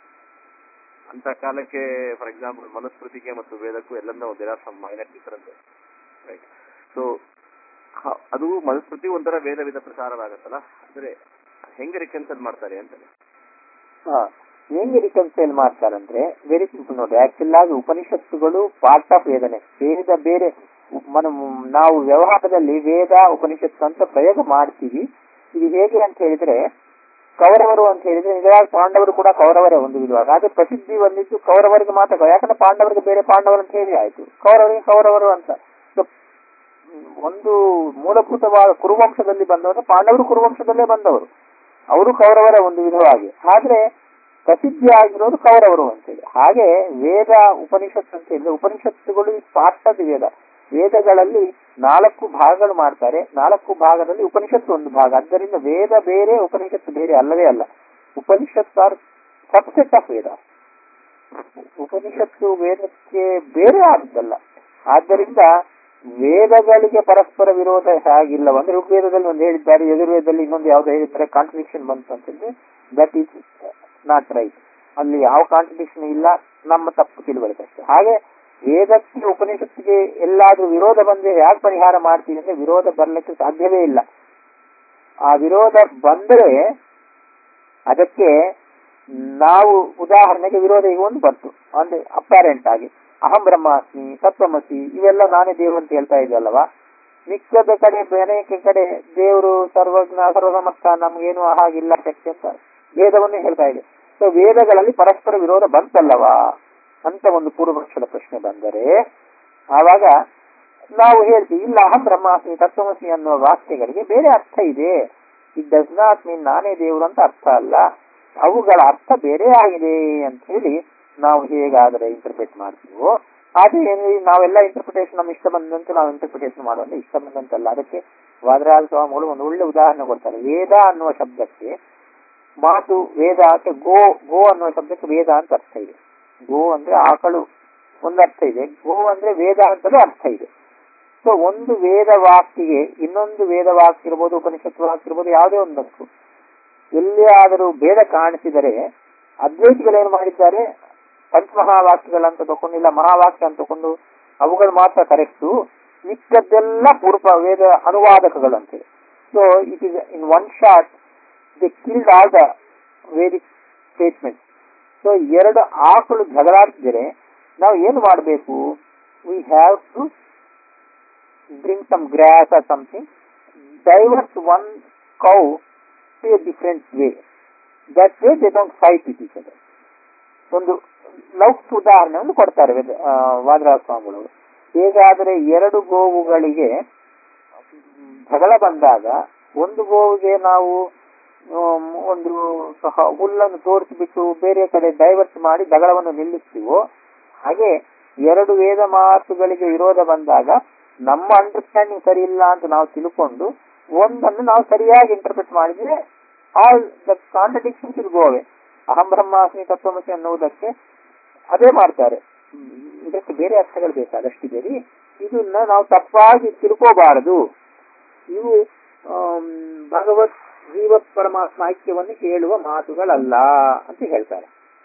ಅಂತ ಕಾಲಕ್ಕೆ ಫಾರ್ ಎಕ್ಸಾಂಪಲ್ ಮನುಸ್ಮೃತಿಗೆ ಮತ್ತು ವೇದಕ್ಕೂ ಎಲ್ಲಂದ there are some minor difference, right? So ಅದು ಮನುಸ್ಮೃತಿ ಒಂಥರ ವೇದ ವಿಧ ಪ್ರಚಾರವಾಗತ್ತಲ್ಲ, ಅಂದ್ರೆ ಹೆಂಗೆ ರಿಕನ್ಸೈಲ್ ಮಾಡ್ತಾರೆ ಅಂತಾನೆ. ಹಾ, ಹೆಂಗೆ ರಿಕನ್ಸೈಲ್ ಮಾಡ್ತಾರಂದ್ರೆ ವೆರಿ ಸಿಂಪಲ್ ನೋಡಿ. ಆಕ್ಚುಲ್ ಆಗಿ ಉಪನಿಷತ್ತುಗಳು ಪಾರ್ಟ್ ಆಫ್ ವೇದನೆ. ವೇದ ಬೇರೆ, ನಾವು ವ್ಯವಹಾರದಲ್ಲಿ ವೇದ ಉಪನಿಷತ್ತು ಅಂತ ಪ್ರಯೋಗ ಮಾಡ್ತೀವಿ. ಇದು ಹೇಗೆ ಅಂತ ಹೇಳಿದ್ರೆ ಕೌರವರು ಅಂತ ಹೇಳಿದ್ರೆ ನಿಜವಾಗಿ ಪಾಂಡವರು ಕೂಡ ಕೌರವರೇ ಒಂದು ವಿಧವಾಗ. ಆದ್ರೆ ಪ್ರಸಿದ್ಧಿ ಬಂದಿದ್ದು ಕೌರವರಿಗೆ ಮಾತ್ರ, ಯಾಕಂದ್ರೆ ಪಾಂಡವರಿಗೆ ಬೇರೆ ಪಾಂಡವರು ಅಂತ ಹೇಳಿ ಆಯ್ತು, ಕೌರವರಿಗೆ ಕೌರವರು ಅಂತ. ಒಂದು ಮೂಲಭೂತವಾದ ಕುರುವಂಶದಲ್ಲಿ ಬಂದವರು, ಪಾಂಡವರು ಕುರುವಂಶದಲ್ಲೇ ಬಂದವರು, ಅವರು ಕೌರವರ ಒಂದು ವಿಧವಾಗಿ. ಆದ್ರೆ ಪ್ರಸಿದ್ಧಿ ಆಗಿರೋದು ಕೌರವರು ಅಂತೇಳಿ. ಹಾಗೆ ವೇದ ಉಪನಿಷತ್ತು ಅಂತ ಹೇಳಿದ್ರೆ ಉಪನಿಷತ್ತುಗಳು ಪಾರ್ಟ್ ಆಫ್ ವೇದ. ವೇದಗಳಲ್ಲಿ ನಾಲ್ಕು ಭಾಗಗಳು ಮಾಡ್ತಾರೆ, ನಾಲ್ಕು ಭಾಗದಲ್ಲಿ ಉಪನಿಷತ್ತು ಒಂದು ಭಾಗ. ಆದ್ದರಿಂದ ವೇದ ಬೇರೆ ಉಪನಿಷತ್ತು ಬೇರೆ ಅಲ್ಲವೇ ಅಲ್ಲ. ಉಪನಿಷತ್ತು ಆರ್ ಸಬ್ಸೆಟ್ ಆಫ್ ವೇದ. ಉಪನಿಷತ್ತು ವೇದಕ್ಕೆ ಬೇರೆ ಆದ್ದಲ್ಲ. ಆದ್ದರಿಂದ ವೇದಗಳಿಗೆ ಪರಸ್ಪರ ವಿರೋಧ ಹೇಗಿಲ್ಲವ ಅಂದ್ರೆ ಋಗ್ವೇದದಲ್ಲಿ ಒಂದು ಹೇಳಿದ್ದಾರೆ, ಯಜುರ್ವೇದದಲ್ಲಿ ಇನ್ನೊಂದು ಯಾವ್ದು ಹೇಳಿದ್ದಾರೆ, ಕಾಂಟ್ರಡಿಕ್ಷನ್ ಬಂತು ಅಂತಂದ್ರೆ ದಟ್ ಈಸ್ ನಾಟ್ ರೈಟ್. ಅಲ್ಲಿ ಯಾವ ಕಾಂಟ್ರಡಿಕ್ಷನ್ ಇಲ್ಲ, ನಮ್ಮ ತಪ್ಪು ತಿಳುವಳಿಕೆ ಅಷ್ಟೇ. ಹಾಗೆ ವೇದಕ್ಕೆ ಉಪನಿಷತ್ತಿಗೆ ಎಲ್ಲಾದ್ರೂ ವಿರೋಧ ಬಂದ್ರೆ ಯಾಕೆ ಪರಿಹಾರ ಮಾಡ್ತೀವಿ ಅಂದ್ರೆ ವಿರೋಧ ಬರ್ಲಿಕ್ಕೆ ಸಾಧ್ಯವೇ ಇಲ್ಲ. ಆ ವಿರೋಧ ಬಂದರೆ ಅದಕ್ಕೆ ನಾವು ಉದಾಹರಣೆಗೆ ವಿರೋಧ ಈಗ ಒಂದು ಬಂತು ಅಂದ್ರೆ ಅಪ್ಯಾರೆಂಟ್ ಆಗಿ ಅಹಂ ಬ್ರಹ್ಮಾಸ್ಮಿ, ತತ್ವಮಸಿ ಇವೆಲ್ಲ ನಾನೇ ದೇವರು ಅಂತ ಹೇಳ್ತಾ ಇದ್ದಲ್ಲವಾ. ಮಿಕ್ಕದ ಕಡೆ ಅನೇಕ ಕಡೆ ದೇವರು ಸರ್ವಜ್ಞ ಸರ್ವಸಮಸ್ತ, ನಮ್ಗೇನು ಹಾಗಿಲ್ಲ ಶಕ್ತಿ ಅಂತ ವೇದವನ್ನೇ ಹೇಳ್ತಾ ಇದೆ. ಸೊ ವೇದಗಳಲ್ಲಿ ಪರಸ್ಪರ ವಿರೋಧ ಬಂತಲ್ಲವಾ ಅಂತ ಒಂದು ಪೂರ್ವಪಕ್ಷದ ಪ್ರಶ್ನೆ ಬಂದರೆ ಆವಾಗ ನಾವು ಹೇಳ್ತೀವಿ ಇಲ್ಲ, ಅಹಂ ಬ್ರಹ್ಮಾಸ್ಮಿ ತತ್ವಮಸಿ ಅನ್ನುವ ವಾಕ್ಯಗಳಿಗೆ ಬೇರೆ ಅರ್ಥ ಇದೆ. ಇಟ್ ಡಸ್ ನಾಟ್ ಮೀನ್ ನಾನೇ ದೇವರು ಅಂತ ಅರ್ಥ ಅಲ್ಲ, ಅವುಗಳ ಅರ್ಥ ಬೇರೆ ಆಗಿದೆ ಅಂತ ಹೇಳಿ ನಾವು ಹೇಗಾದರೆ ಇಂಟರ್ಪ್ರಿಟ್ ಮಾಡ್ತೀವೋ ಅದೇ ನಾವೆಲ್ಲ ಇಂಟರ್ಪ್ರಿಟೇಷನ್ ನಮ್ಮ ಇಷ್ಟ ಬಂದಂತೆ ನಾವು ಇಂಟರ್ಪ್ರಿಟೇಷನ್ ಮಾಡುವಂತೆ ಇಷ್ಟ ಬಂದಂತಲ್ಲ. ಅದಕ್ಕೆ ವಾದರಾಜ ಸ್ವಾಮಿಗಳು ಒಂದು ಒಳ್ಳೆ ಉದಾಹರಣೆ ಕೊಡ್ತಾರೆ. ವೇದ ಅನ್ನುವ ಶಬ್ದಕ್ಕೆ ಮಾತು ವೇದ ಅಂತ, ಗೋ ಗೋ ಅನ್ನುವ ಶಬ್ದಕ್ಕೆ ವೇದ ಅಂತ ಅರ್ಥ ಇದೆ. ಗೋ ಅಂದ್ರೆ ಆಕಳು ಒಂದು ಅರ್ಥ ಇದೆ, ಗೋ ಅಂದ್ರೆ ವೇದ ಅಂತಲೂ ಅರ್ಥ ಇದೆ. ಸೊ ಒಂದು ವೇದ ವಾಕ್ಯಿಗೆ ಇನ್ನೊಂದು ವೇದ ವಾಕ್ಯ ಇರ್ಬೋದು, ಉಪನಿಷತ್ತು ವಾಕ್ಯ ಇರ್ಬೋದು, ಯಾವುದೇ ಒಂದಕ್ಕೂ ಎಲ್ಲಿಯಾದರೂ ಭೇದ ಕಾಣಿಸಿದರೆ ಅದ್ವೈತಿಗಳೇನು ಮಾಡಿದ್ದಾರೆ, ಪಂಚಮಹಾವಾಕ್ಯಗಳಂತ ತಗೊಂಡಿಲ್ಲ ಮಹಾವಾಕ್ಯ ಅಂತ ತಗೊಂಡು ಅವುಗಳು ಮಾತ್ರ ಕರೆಕ್ಟು, ಮಿಕ್ಕದ್ದೆಲ್ಲ ಪೂರ್ವ ವೇದ ಅನುವಾದಕಗಳು ಅಂತೇಳಿ. So it is in one shot the killed all the Vedic statement. So ಎರಡು ಆಕಳು ಜಗಳಾಡ್ತಿದ್ರೆ ನಾವು ಏನು ಮಾಡಬೇಕು, we have to bring some grass or something, divert one cow to a different way. That way they don't fight with each other. ಒಂದು ಲೌಕಿಕ ಉದಾಹರಣೆಯನ್ನು ಕೊಡ್ತಾರೆ ವಾದರಾಜ ಸ್ವಾಮಿಗಳು. ಹೇಗಾದರೆ ಎರಡು ಗೋವುಗಳಿಗೆ ಜಗಳ ಬಂದಾಗ ಒಂದು ಗೋವಿಗೆ ನಾವು ಒಂದು ಹುಲ್ಲನ್ನು ತೋರಿಸಿಬಿಟ್ಟು ಬೇರೆ ಕಡೆ ಡೈವರ್ಟ್ ಮಾಡಿ ಜಗಳವನ್ನು ನಿಲ್ಲಿಸ್ತೀವೋ, ಹಾಗೆ ಎರಡು ವೇದ ಮಾತುಗಳಿಗೆ ವಿರೋಧ ಬಂದಾಗ ನಮ್ಮ ಅಂಡರ್ಸ್ಟ್ಯಾಂಡಿಂಗ್ ಸರಿ ಇಲ್ಲ ಅಂತ ನಾವು ತಿಳ್ಕೊಂಡು ಒಂದನ್ನು ನಾವು ಸರಿಯಾಗಿ ಇಂಟರ್ಪ್ರಿಟ್ ಮಾಡಿದ್ರೆ all the contradictions will go away. ಅಹಂ ಬ್ರಹ್ಮಾಸ್ಮಿ ತತ್ವಮಸಿ ಅನ್ನುವುದಕ್ಕೆ ಅದೇ ಮಾಡ್ತಾರೆ. ಇದಕ್ಕೆ ಬೇರೆ ಅರ್ಥಗಳು ಬೇಕಾದಷ್ಟಿದೆ ರೀ, ಇದನ್ನ ನಾವು ತಪ್ಪಾಗಿ ತಿಳ್ಕೋಬಾರದು. ಇವು ಭಗವತ್ ಜೀವ ಪರಮಾತ್ಮ ಐಕ್ಯವನ್ನು ಹೇಳುವ ಮಾತುಗಳಲ್ಲ ಅಂತ ಹೇಳ್ತಾರೆ.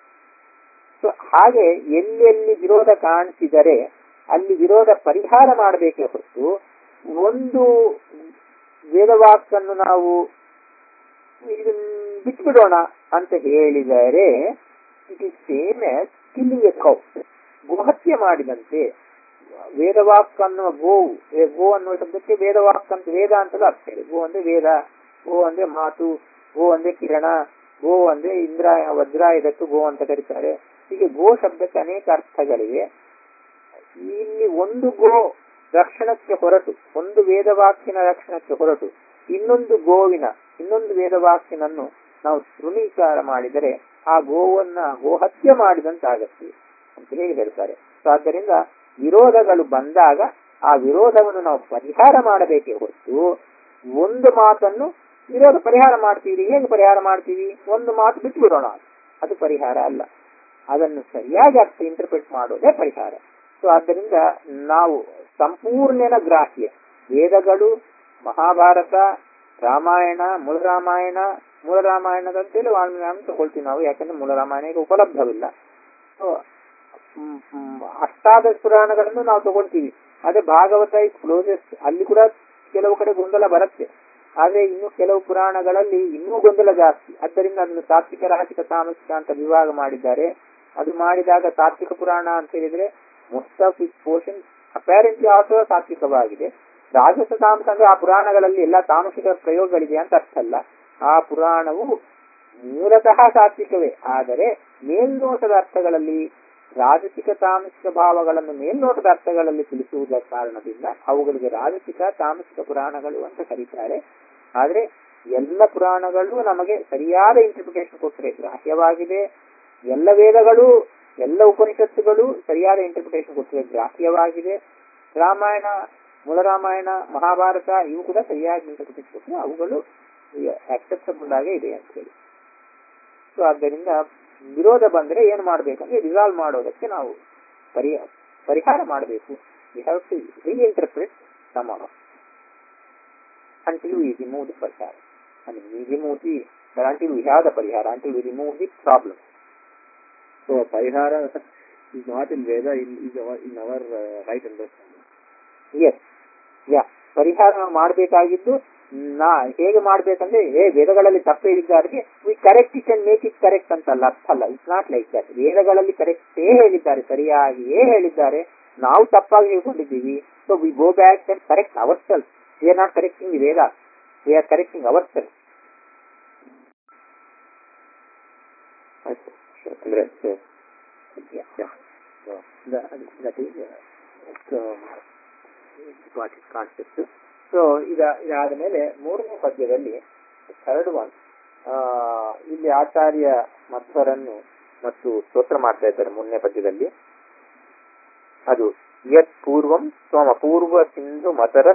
ಸೊ ಹಾಗೆ ಎಲ್ಲೆಲ್ಲಿ ವಿರೋಧ ಕಾಣಿಸಿದರೆ ಅಲ್ಲಿ ವಿರೋಧ ಪರಿಹಾರ ಮಾಡಬೇಕೇ ಹೊರತು ಒಂದು ವೇದವಾಕ್ಯನ್ನು ನಾವು ಇದನ್ನ ಬಿಟ್ಬಿಡೋಣ ಅಂತ ಹೇಳಿದರೆ it is same as killing a cow, ಗೋಹತ್ಯೆ ಮಾಡಿದಂತೆ. ವೇದವಾಕ್ ಅನ್ನುವ ಗೋವು, ಗೋ ಅನ್ನುವ ಶಬ್ದಕ್ಕೆ ವೇದವಾಕ್ ಅಂತ ವೇದ ಅಂತಲೂ ಅರ್ಥ ಇದೆ. ಗೋ ಅಂದ್ರೆ ವೇದ, ಗೋ ಅಂದ್ರೆ ಮಾತು, ಗೋ ಅಂದ್ರೆ ಕಿರಣ, ಗೋ ಅಂದ್ರೆ ಇಂದ್ರ ವಜ್ರ, ಇದಕ್ಕೂ ಗೋ ಅಂತ ಕರೀತಾರೆ. ಹೀಗೆ ಗೋ ಶಬ್ದಕ್ಕೆ ಅನೇಕ ಅರ್ಥಗಳಿವೆ. ಇಲ್ಲಿ ಒಂದು ಗೋ ರಕ್ಷಣಕ್ಕೆ ಹೊರಟು, ಒಂದು ವೇದವಾಕ್ಯನ ರಕ್ಷಣಕ್ಕೆ ಹೊರಟು ಇನ್ನೊಂದು ಗೋವಿನ ಇನ್ನೊಂದು ವೇದವಾಕ್ಯನನ್ನು ನಾವು ತೃಣೀಕಾರ ಮಾಡಿದರೆ ಆ ಗೋವನ್ನ ಗೋಹತ್ಯೆ ಮಾಡಿದಂತಾಗತ್ತೆ ಅಂತ ಹೇಳಿ ಹೇಳ್ತಾರೆ. ಸೊ ಆದ್ದರಿಂದ ವಿರೋಧಗಳು ಬಂದಾಗ ಆ ವಿರೋಧವನ್ನು ನಾವು ಪರಿಹಾರ ಮಾಡಬೇಕೇ ಹೊರತು ಒಂದು ಮಾತನ್ನು ವಿರೋಧ ಪರಿಹಾರ ಮಾಡ್ತೀವಿ. ಹೇಗೆ ಪರಿಹಾರ ಮಾಡ್ತೀವಿ? ಒಂದು ಮಾತು ಬಿಟ್ಟು ಬಿಡೋಣ, ಅದು ಪರಿಹಾರ ಅಲ್ಲ. ಅದನ್ನು ಸರಿಯಾಗಿ ಅರ್ಥ ಇಂಟರ್ಪ್ರಿಟ್ ಮಾಡೋದೇ ಪರಿಹಾರ. ಸೊ ಆದ್ದರಿಂದ ನಾವು ಸಂಪೂರ್ಣನ ಗ್ರಾಹ್ಯ ವೇದಗಳು, ಮಹಾಭಾರತ, ರಾಮಾಯಣ, ಮೂಲ ರಾಮಾಯಣ, ಮೂಲ ರಾಮಾಯಣದಂತೇಳಿ ವಾಲ್ಮೀಕಿ ತಗೊಳ್ತೀವಿ ನಾವು, ಯಾಕಂದ್ರೆ ಮೂಲ ರಾಮಾಯಣ ಈಗ ಉಪಲಬ್ಧವಿಲ್ಲ. ಸೊ ಅಷ್ಟಾದಶ ಪುರಾಣಗಳನ್ನು ನಾವು ತಗೊಳ್ತೀವಿ. ಅದೇ ಭಾಗವತ ಇಸ್ ಕ್ಲೋಸೆಸ್ಟ್, ಅಲ್ಲಿ ಕೂಡ ಕೆಲವು ಕಡೆ ಗೊಂದಲ ಬರುತ್ತೆ. ಆದ್ರೆ ಇನ್ನು ಕೆಲವು ಪುರಾಣಗಳಲ್ಲಿ ಇನ್ನೂ ಗೊಂದಲ ಜಾಸ್ತಿ. ಆದ್ದರಿಂದ ಅದನ್ನು ತಾತ್ವಿಕ, ರಾಜಸಿಕ, ತಾಮಸಿಕ ಅಂತ ವಿಭಾಗ ಮಾಡಿದ್ದಾರೆ. ಅದು ಮಾಡಿದಾಗ ತಾತ್ವಿಕ ಪುರಾಣ ಅಂತ ಹೇಳಿದ್ರೆ most of it portion apparently also ತಾತ್ವಿಕವಾಗಿದೆ. ರಾಜಸ ತಾಮಸ ಅಂದ್ರೆ ಆ ಪುರಾಣಗಳಲ್ಲಿ ಎಲ್ಲಾ ತಾಮಸಿಕ ಪ್ರಯೋಗಗಳಿದೆ ಅಂತ ಅರ್ಥ ಅಲ್ಲ. ಆ ಪುರಾಣವು ಮೂಲತಃ ತಾತ್ವಿಕವೇ, ಆದರೆ ಮೇಲ್ನೋಟದ ಅರ್ಥಗಳಲ್ಲಿ ರಾಜಸಿಕ ತಾಮಸಿಕ ಭಾವಗಳನ್ನು ಮೇಲ್ನೋಟದ ಅರ್ಥಗಳಲ್ಲಿ ತಿಳಿಸುವುದರ ಕಾರಣದಿಂದ ಅವುಗಳಿಗೆ ರಾಜಸಿಕ ತಾಮಸಿಕ ಪುರಾಣಗಳು ಅಂತ ಕರೀತಾರೆ. ಆದ್ರೆ ಎಲ್ಲ ಪುರಾಣಗಳು ನಮಗೆ ಸರಿಯಾದ ಇಂಟರ್ಪ್ರಿಟೇಷನ್ ಕೊಟ್ಟರೆ ಗ್ರಾಹ್ಯವಾಗಿದೆ. ಎಲ್ಲ ವೇದಗಳು, ಎಲ್ಲ ಉಪನಿಷತ್ತುಗಳು ಸರಿಯಾದ ಇಂಟರ್ಪ್ರಿಟೇಷನ್ ಕೊಟ್ಟರೆ ಗ್ರಾಹ್ಯವಾಗಿದೆ. ರಾಮಾಯಣ, ಮೂಲ ರಾಮಾಯಣ, ಮಹಾಭಾರತ ಇವು ಕೂಡ ಸರಿಯಾಗಿ ಇಂಟರ್ಪ್ರಿಟೇಷನ್ ಕೊಟ್ಟರೆ ಅವುಗಳು ಆಕ್ಸೆಪ್ಟಬಲ್ ಆಗೇ ಇದೆ ಅಂತ ಹೇಳಿ. ಸೊ ಆದ್ದರಿಂದ ವಿರೋಧ ಬಂದ್ರೆ ಏನ್ ಮಾಡ್ಬೇಕಂದ್ರೆ ರಿಸಾಲ್ವ್ ಮಾಡೋದಕ್ಕೆ ನಾವು ಪರಿಹಾರ ಪರಿಹಾರ ಮಾಡಬೇಕು. We have to reinterpret some of until we remove the parihara. I mean, we remove the, until we have the parihara, until we remove the problem. So parihara is not in Veda, in, is our, in our uh, right understanding. Yes, yeah. ಪರಿಹಾರ ನಾವು ಮಾಡಬೇಕಾಗಿದ್ದು ನಾ ಹೇಗೆ ಮಾಡ್ಬೇಕಂದ್ರೆ ಏ ವೇದಗಳಲ್ಲಿ ತಪ್ಪೇ ಹೇಳಿದ್ದಾರೆ, we correct it and make it correct ಅಂತಲ್ಲ, ಅರ್ಥ ಅಲ್ಲ. It's not like that. ವೇದಗಳಲ್ಲಿ ಕರೆಕ್ಟೇ ಹೇಳಿದ್ದಾರೆ, ಸರಿಯಾಗಿಯೇ ಹೇಳಿದ್ದಾರೆ, ನಾವು ತಪ್ಪಾಗಿ ಹೇಳ್ಕೊಂಡಿದ್ದೀವಿ. So we go back and correct our self. We are not correcting the Veda, we are correcting ourselves. Andre, so yeah, yeah. So that, that is uh, so what is concept. So ಇದ ಇದಾದ ಮೇಲೆ ಮೂರನೇ ಪದ್ಯದಲ್ಲಿ third one, ಇಲ್ಲಿ ಆಚಾರ್ಯ ಮಧ್ವರನ್ನು ಮತ್ತು ಸ್ತೋತ್ರ ಮಾಡ್ತಾ ಇದ್ದಾರೆ ಮೂರನೇ ಪದ್ಯದಲ್ಲಿ. ಅದು ಯತ್ ಪೂರ್ವಂ ತ್ವಮ ಪೂರ್ವ ಸಿಂಧು ಮತರ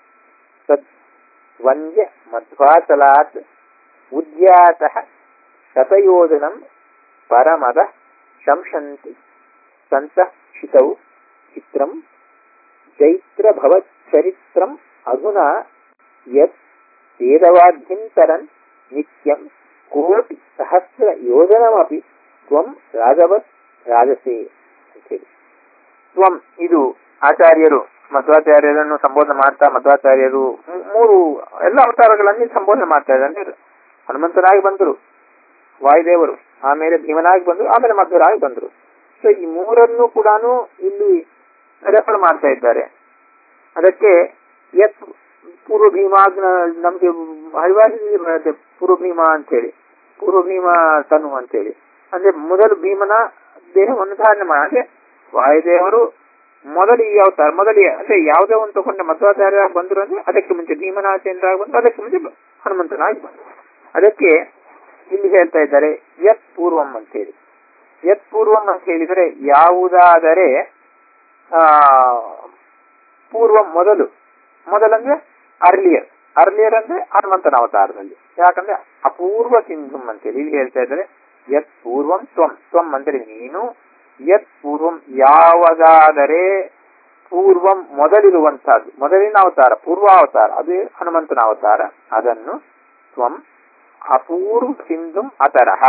ವಂದ್ಯ ಮಧ್ವಾಚಲಾತ್ ಉದ್ಯಾತಃ ಶತಯೋಜನಂ ಪರಮದ ಶಂಶಂತಿ ಸಂತಃ ಶಿತೌ ಚಿತ್ರಂ ಚೈತ್ರ ಭವಚ್ಚರಿತ್ರಂ ಅಧುನಾ ಯತ್ ವೇದವಾದ್ಯಂತರನ್ ನಿತ್ಯಂ ಕೋಟಿ ಸಹಸ್ರ ಯೋಜನಮಪಿ ತ್ವಂ ರಾಜವತ್ ರಾಜಸೇ ಅಂತ ಹೇಳಿ. ತ್ವಂ ಇದು ಆಚಾರ್ಯರು ಮಧ್ವಾಚಾರ್ಯರನ್ನು ಸಂಬೋಧನೆ ಮಾಡ್ತಾ, ಮಧ್ವಾಚಾರ್ಯರು ಮೂರು ಎಲ್ಲ ಅವತಾರಗಳಲ್ಲಿ ಸಂಬೋಧನೆ ಮಾಡ್ತಾ ಇದ್ದಾರೆ. ಅಂದ್ರೆ ಹನುಮಂತನಾಗಿ ಬಂದರು, ವಾಯುದೇವರು, ಆಮೇಲೆ ಭೀಮನಾಗಿ ಬಂದರು, ಆಮೇಲೆ ಮಧ್ವರಾಗಿ ಬಂದರು. ಸೊ ಈ ಮೂರನ್ನು ಕೂಡ ಇಲ್ಲಿ ರೆಫರ್ ಮಾಡ್ತಾ ಇದ್ದಾರೆ. ಅದಕ್ಕೆ ಎತ್ ಪೂರ್ವ ಭೀಮಾಗ್ನ ನಮ್ಗೆ ಹರಿವಾಸಿ ಬರುತ್ತೆ ಪೂರ್ವ ಭೀಮಾ ಅಂತೇಳಿ, ಪೂರ್ವ ಭೀಮ ತನು ಅಂತೇಳಿ. ಅಂದ್ರೆ ಮೊದಲು ಭೀಮನ ದೇಹವನ್ನು ಧಾರಣೆ ಮಾಡಿ ವಾಯುದೇವರು ಮೊದಲು ಈ ಅವತಾರ ಮೊದಲು ಅಂದ್ರೆ ಯಾವುದೇ ಒಂದು ತಗೊಂಡ ಮಧ್ವಾಚಾರ್ಯ ಬಂದ್ರು ಅಂದ್ರೆ ಅದಕ್ಕೆ ಮುಂಚೆ ಭೀಮನಾಚೇಂದ್ರ ಬಂದು ಅದಕ್ಕೆ ಮುಂಚೆ ಹನುಮಂತನಾಗಿ ಬಂದು. ಅದಕ್ಕೆ ಇಲ್ಲಿ ಹೇಳ್ತಾ ಇದ್ದಾರೆ ಯತ್ ಪೂರ್ವಂ ಅಂತ ಹೇಳಿ. ಯತ್ ಪೂರ್ವಂ ಅಂತ ಹೇಳಿದರೆ ಯಾವುದಾದರೆ ಆ ಪೂರ್ವಂ ಮೊದಲು, ಮೊದಲಂದ್ರೆ ಅರ್ಲಿಯರ್, ಅರ್ಲಿಯರ್ ಅಂದ್ರೆ ಹನುಮಂತನ ಅವತಾರದಲ್ಲಿ. ಯಾಕಂದ್ರೆ ಅಪೂರ್ವ ಸಿಂಧುಂ ಅಂತೇಳಿ ಇಲ್ಲಿ ಹೇಳ್ತಾ ಇದ್ದಾರೆ. ಯತ್ ಪೂರ್ವಂ ತ್ವಂ, ತ್ವಂ ಅಂದ್ರೆ ನೀನು, ಯತ್ ಪೂರ್ವಂ ಯಾವುದಾದರೆ ಪೂರ್ವಂ ಮೊದಲಿರುವಂತಹದ್ದು, ಮೊದಲಿನ ಅವತಾರ ಪೂರ್ವಾವತಾರ ಅದು ಹನುಮಂತನ ಅವತಾರ, ಅದನ್ನು ತ್ವಂ ಅಪೂರ್ವ ಸಿಂಧುಂ ಅತರಹ.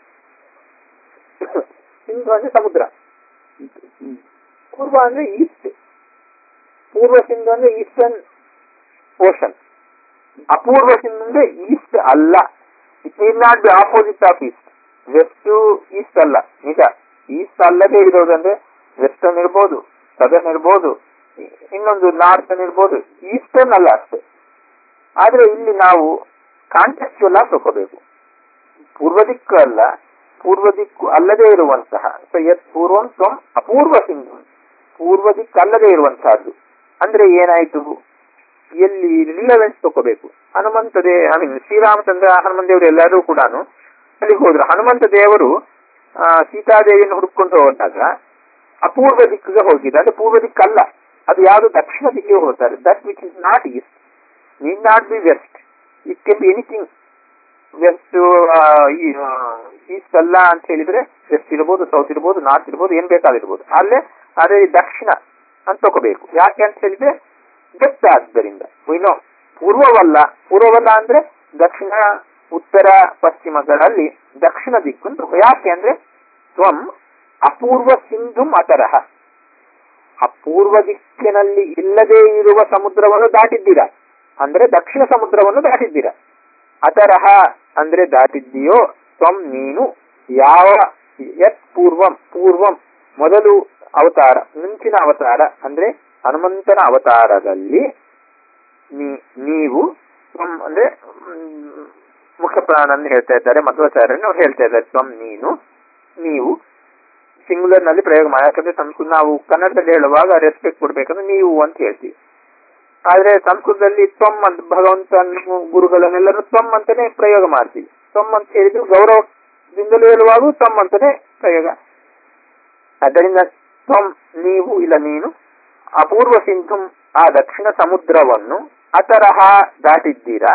ಸಿಂಧು ಅಂದ್ರೆ ಸಮುದ್ರ, ಪೂರ್ವ ಅಂದ್ರೆ ಈಸ್ಟ್, ಪೂರ್ವ ಸಿಂಧು ಅಂದ್ರೆ ಈಸ್ಟರ್ನ್ ಓಷನ್, ಅಪೂರ್ವ ಸಿಂಧು ಅಂದ್ರೆ ಈಸ್ಟ್ ಅಲ್ಲ. It need not be opposite of east. West east ಅಲ್ಲ, ನಿಜ ಈಸ್ಟ್ ಅಲ್ಲದೆ ಇರೋದಂದ್ರೆ ವೆಸ್ಟರ್ನ್ ಇರ್ಬೋದು, ಸದರ್ನ್ ಇರ್ಬೋದು, ಇನ್ನೊಂದು ನಾರ್ತನ್ ಇರ್ಬೋದು, ಈಸ್ಟರ್ನ್ ಅಲ್ಲ ಅಷ್ಟೇ. ಆದ್ರೆ ಇಲ್ಲಿ ನಾವು ಕಾಂಟೆಕ್ಚುಯಲ್ ಆಗಿ ತಗೋಬೇಕು. ಪೂರ್ವ ದಿಕ್ಕು ಅಲ್ಲ, ಪೂರ್ವ ದಿಕ್ಕು ಅಲ್ಲದೆ ಇರುವಂತಹ ಯತ್ ಪೂರ್ವಂ ತ್ವಂ ಅಪೂರ್ವ ಸಿಂಧು, ಪೂರ್ವ ದಿಕ್ಕು ಅಲ್ಲದೆ ಇರುವಂತಹದ್ದು ಅಂದ್ರೆ ಏನಾಯ್ತು, ಎಲ್ಲಿ ರಿಲೆವೆನ್ಸ್ ತಗೋಬೇಕು. ಹನುಮಂತ ದೇ ಐ ಮೀನ್ ಶ್ರೀರಾಮಚಂದ್ರ ಹನುಮಂತ ದೇವರು ಎಲ್ಲರೂ ಕೂಡ ಅಲ್ಲಿಗೆ ಹೋದ್ರು. ಹನುಮಂತ ದೇವರು ಆ ಸೀತಾದೇವಿಯನ್ನು ಹುಡುಕೊಂಡು ಹೋದಾಗ ಅಪೂರ್ವ ದಿಕ್ಕಿಗೆ ಹೋಗಿದೆ. ಅದು ಪೂರ್ವ ದಿಕ್ಕಲ್ಲ, ಅದು ಯಾವುದು ದಕ್ಷಿಣ ದಿಕ್ಕಿಗೆ ಹೋಗ್ತಾರೆ. That which is not east, need not be west, it can be anything. West east ಅಲ್ಲ ಅಂತ ಹೇಳಿದ್ರೆ ವೆಸ್ಟ್ ಇರ್ಬೋದು, ಸೌತ್ ಇರ್ಬೋದು, ನಾರ್ತ್ ಇರ್ಬೋದು, ಏನ್ ಬೇಕಾದಿರ್ಬೋದು. ಅಲ್ಲೇ ಅದೇ ದಕ್ಷಿಣ ಅಂತ ತಗೋಬೇಕು. ಯಾಕೆ ಅಂತ ಹೇಳಿದ್ರೆ ಡೆಪ್ತ್ ಆದ್ದರಿಂದ ಏನೋ ಪೂರ್ವವಲ್ಲ, ಪೂರ್ವವಲ್ಲ ಅಂದ್ರೆ ದಕ್ಷಿಣ ಉತ್ತರ ಪಶ್ಚಿಮಗಳಲ್ಲಿ ದಕ್ಷಿಣ ದಿಕ್ಕು ಅಂತ. ಯಾಕೆ ಅಂದ್ರೆ ತ್ವಂ ಅಪೂರ್ವ ಸಿಂಧುಂ ಅತರಹ, ಅಪೂರ್ವ ದಿಕ್ಕಿನಲ್ಲಿ ಇಲ್ಲದೇ ಇರುವ ಸಮುದ್ರವನ್ನು ದಾಟಿದ್ದೀರಾ ಅಂದ್ರೆ ದಕ್ಷಿಣ ಸಮುದ್ರವನ್ನು ದಾಟಿದ್ದೀರಾ. ಅತರಹ ಅಂದ್ರೆ ದಾಟಿದ್ದೀಯೋ, ತ್ವಂ ನೀನು ಯಾವ ಯತ್ ಪೂರ್ವಂ, ಪೂರ್ವಂ ಮೊದಲು ಅವತಾರ, ಮುಂಚಿನ ಅವತಾರ ಅಂದ್ರೆ ಹನುಮಂತನ ಅವತಾರದಲ್ಲಿ ನೀವು, ತ್ವಂ ಅಂದ್ರೆ ಮುಖ್ಯ ಪ್ರಾಣನ್ನು ಹೇಳ್ತಾ ಇದ್ದಾರೆ, ಮಧ್ವಾಚಾರ್ಯರನ್ನು ಅವ್ರು ಹೇಳ್ತಾ ಇದ್ದಾರೆ. ತ್ವಂ ನೀನು, ನೀವು ಸಿಂಗುಲರ್ ನಲ್ಲಿ ಪ್ರಯೋಗ ಮಾಡಿ. ಯಾಕಂದ್ರೆ ಸಂಸ್ಕೃತ ನಾವು ಕನ್ನಡದಲ್ಲಿ ಹೇಳುವಾಗ ರೆಸ್ಪೆಕ್ಟ್ ಕೊಡ್ಬೇಕಂದ್ರೆ ನೀವು ಅಂತ ಹೇಳ್ತೀವಿ. ಆದ್ರೆ ಸಂಸ್ಕೃತದಲ್ಲಿ ತ್ವಂ ಅಂತ ಭಗವಂತನ ಗುರುಗಳನ್ನೆಲ್ಲರೂ ತ್ವಂ ಅಂತಾನೆ ಪ್ರಯೋಗ ಮಾಡ್ತೀವಿ. ತ್ವಂ ಅಂತ ಹೇಳಿದ್ರು ಗೌರವದಿಂದಲೂ ಹೇಳುವಾಗ ತ್ವಂ ಅಂತಾನೆ ಪ್ರಯೋಗ. ಆದ್ದರಿಂದ ತ್ವಂ ನೀವು ಇಲ್ಲ ನೀನು, ಅಪೂರ್ವ ಸಿಂಧುಂ ಆ ದಕ್ಷಿಣ ಸಮುದ್ರವನ್ನು ಅತರಹ ದಾಟಿದ್ದೀರಾ.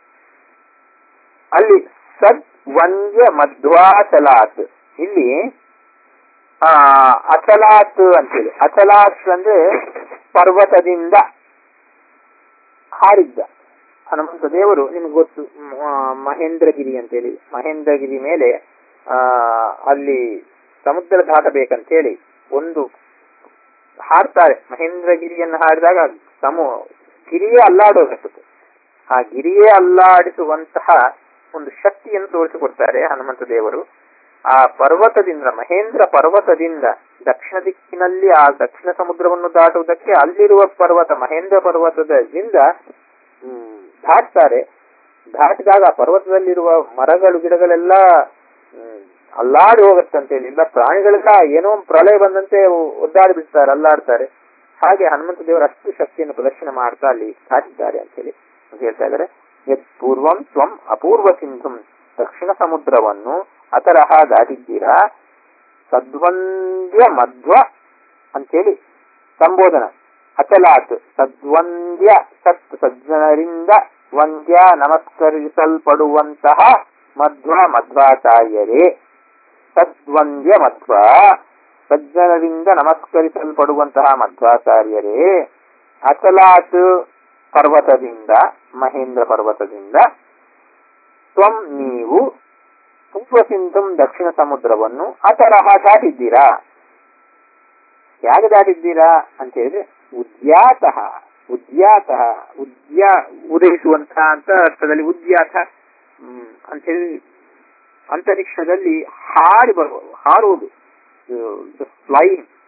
ಅಲ್ಲಿ ಸದ್ ವಂದ್ಯ ಮಧ್ವಾಚಲಾತ್, ಇಲ್ಲಿ ಆ ಅಚಲಾತ್ ಅಂತೇಳಿ, ಅಚಲಾತ್ ಅಂದ್ರೆ ಪರ್ವತದಿಂದ ಹಾರಿದ್ದ ಹನುಮಂತ ದೇವರು. ನಿಮ್ಗೆ ಗೊತ್ತು ಮಹೇಂದ್ರಗಿರಿ ಅಂತೇಳಿ, ಮಹೇಂದ್ರಗಿರಿ ಮೇಲೆ ಆ ಅಲ್ಲಿ ಸಮುದ್ರ ದಾಟಬೇಕಂತೇಳಿ ಒಂದು ಹಾಡ್ತಾರೆ. ಮಹೇಂದ್ರಗಿರಿಯನ್ನು ಹಾಡಿದಾಗ ಸಮು ಗಿರಿಯೇ ಅಲ್ಲಾಡೋಗತ್ತದೆ. ಆ ಗಿರಿಯೇ ಅಲ್ಲಾಡಿಸುವಂತಹ ಒಂದು ಶಕ್ತಿಯನ್ನು ತೋರಿಸಿಕೊಡ್ತಾರೆ ಹನುಮಂತ ದೇವರು. ಆ ಪರ್ವತದಿಂದ, ಮಹೇಂದ್ರ ಪರ್ವತದಿಂದ ದಕ್ಷಿಣ ದಿಕ್ಕಿನಲ್ಲಿ ಆ ದಕ್ಷಿಣ ಸಮುದ್ರವನ್ನು ದಾಟುವುದಕ್ಕೆ ಅಲ್ಲಿರುವ ಪರ್ವತ ಮಹೇಂದ್ರ ಪರ್ವತದಿಂದ ಹ್ಮ್ ದಾಟ್ತಾರೆ. ದಾಟಿದಾಗ ಆ ಪರ್ವತದಲ್ಲಿರುವ ಮರಗಳು ಗಿಡಗಳೆಲ್ಲ ಹ್ಮ್ ಅಲ್ಲಾಡಿ ಹೋಗುತ್ತಂತೇಳಿ, ಇಲ್ಲ ಪ್ರಾಣಿಗಳೆಲ್ಲ ಏನೋ ಪ್ರಳಯ ಬಂದಂತೆ ಒದ್ದಾಡಿ ಬಿಡ್ತಾರೆ, ಅಲ್ಲಾಡ್ತಾರೆ. ಹಾಗೆ ಹನುಮಂತ ದೇವರು ಅಷ್ಟು ಶಕ್ತಿಯನ್ನು ಪ್ರದರ್ಶನ ಮಾಡ್ತಾ ಅಲ್ಲಿ ದಾಟಿದ್ದಾರೆ ಅಂತ ಹೇಳಿ ಹೇಳ್ತಾ ಇದ್ದಾರೆ. ಯತ್ ಪೂರ್ವಂ ತ್ವಂ ಅಪೂರ್ವ ಸಿಂಧುಂ, ದಕ್ಷಿಣ ಸಮುದ್ರವನ್ನು ಅತರಹ ದಾಟಿದ್ದೀರಾ. ಸದ್ವಂದ್ಯ ಮಧ್ವ ಅಂತೇಳಿ ಸಂಬೋಧನ. ಅಚಲಾತ್ ಸದ್ವಂದ್ಯ, ಸತ್ ಸಜ್ಜನರಿಂದ, ವಂದ್ಯ ನಮಸ್ಕರಿಸಲ್ಪಡುವಂತಹ, ಮಧ್ವ ಮಧ್ವಾಚಾರ್ಯರೇ. ಸದ್ವಂದ್ಯ ಮಧ್ವ ಸಜ್ಜನರಿಂದ ನಮಸ್ಕರಿಸಲ್ಪಡುವಂತಹ ಮಧ್ವಾಚಾರ್ಯರೇ. ಅಚಲಾತ್ ಪರ್ವತದಿಂದ, ಮಹೇಂದ್ರ ಪರ್ವತದಿಂದ, ತ್ವಂ ನೀವು ಪೂರ್ವ ಸಿಂಧುಂ ದಕ್ಷಿಣ ಸಮುದ್ರವನ್ನು ಅತರಹ ದಾಟಿದ್ದೀರಾ. ಹೇಗೆ ದಾಟಿದ್ದೀರಾ ಅಂತ ಹೇಳಿದ್ರೆ ಉದ್ಯಾತಃ, ಉದ್ಯಾತಃ ಉದ್ಯಾ ಉದಯಿಸುವಂತಹ ಅಂತ ಅರ್ಥದಲ್ಲಿ ಉದ್ಯಾತ ಹ್ಮ್ ಅಂತ ಹೇಳಿ ಅಂತರಿಕ್ಷದಲ್ಲಿ ಹಾರಿ ಬರುವ, ಹಾರುವುದು, ಫ್ಲೈಯಿಂಗ್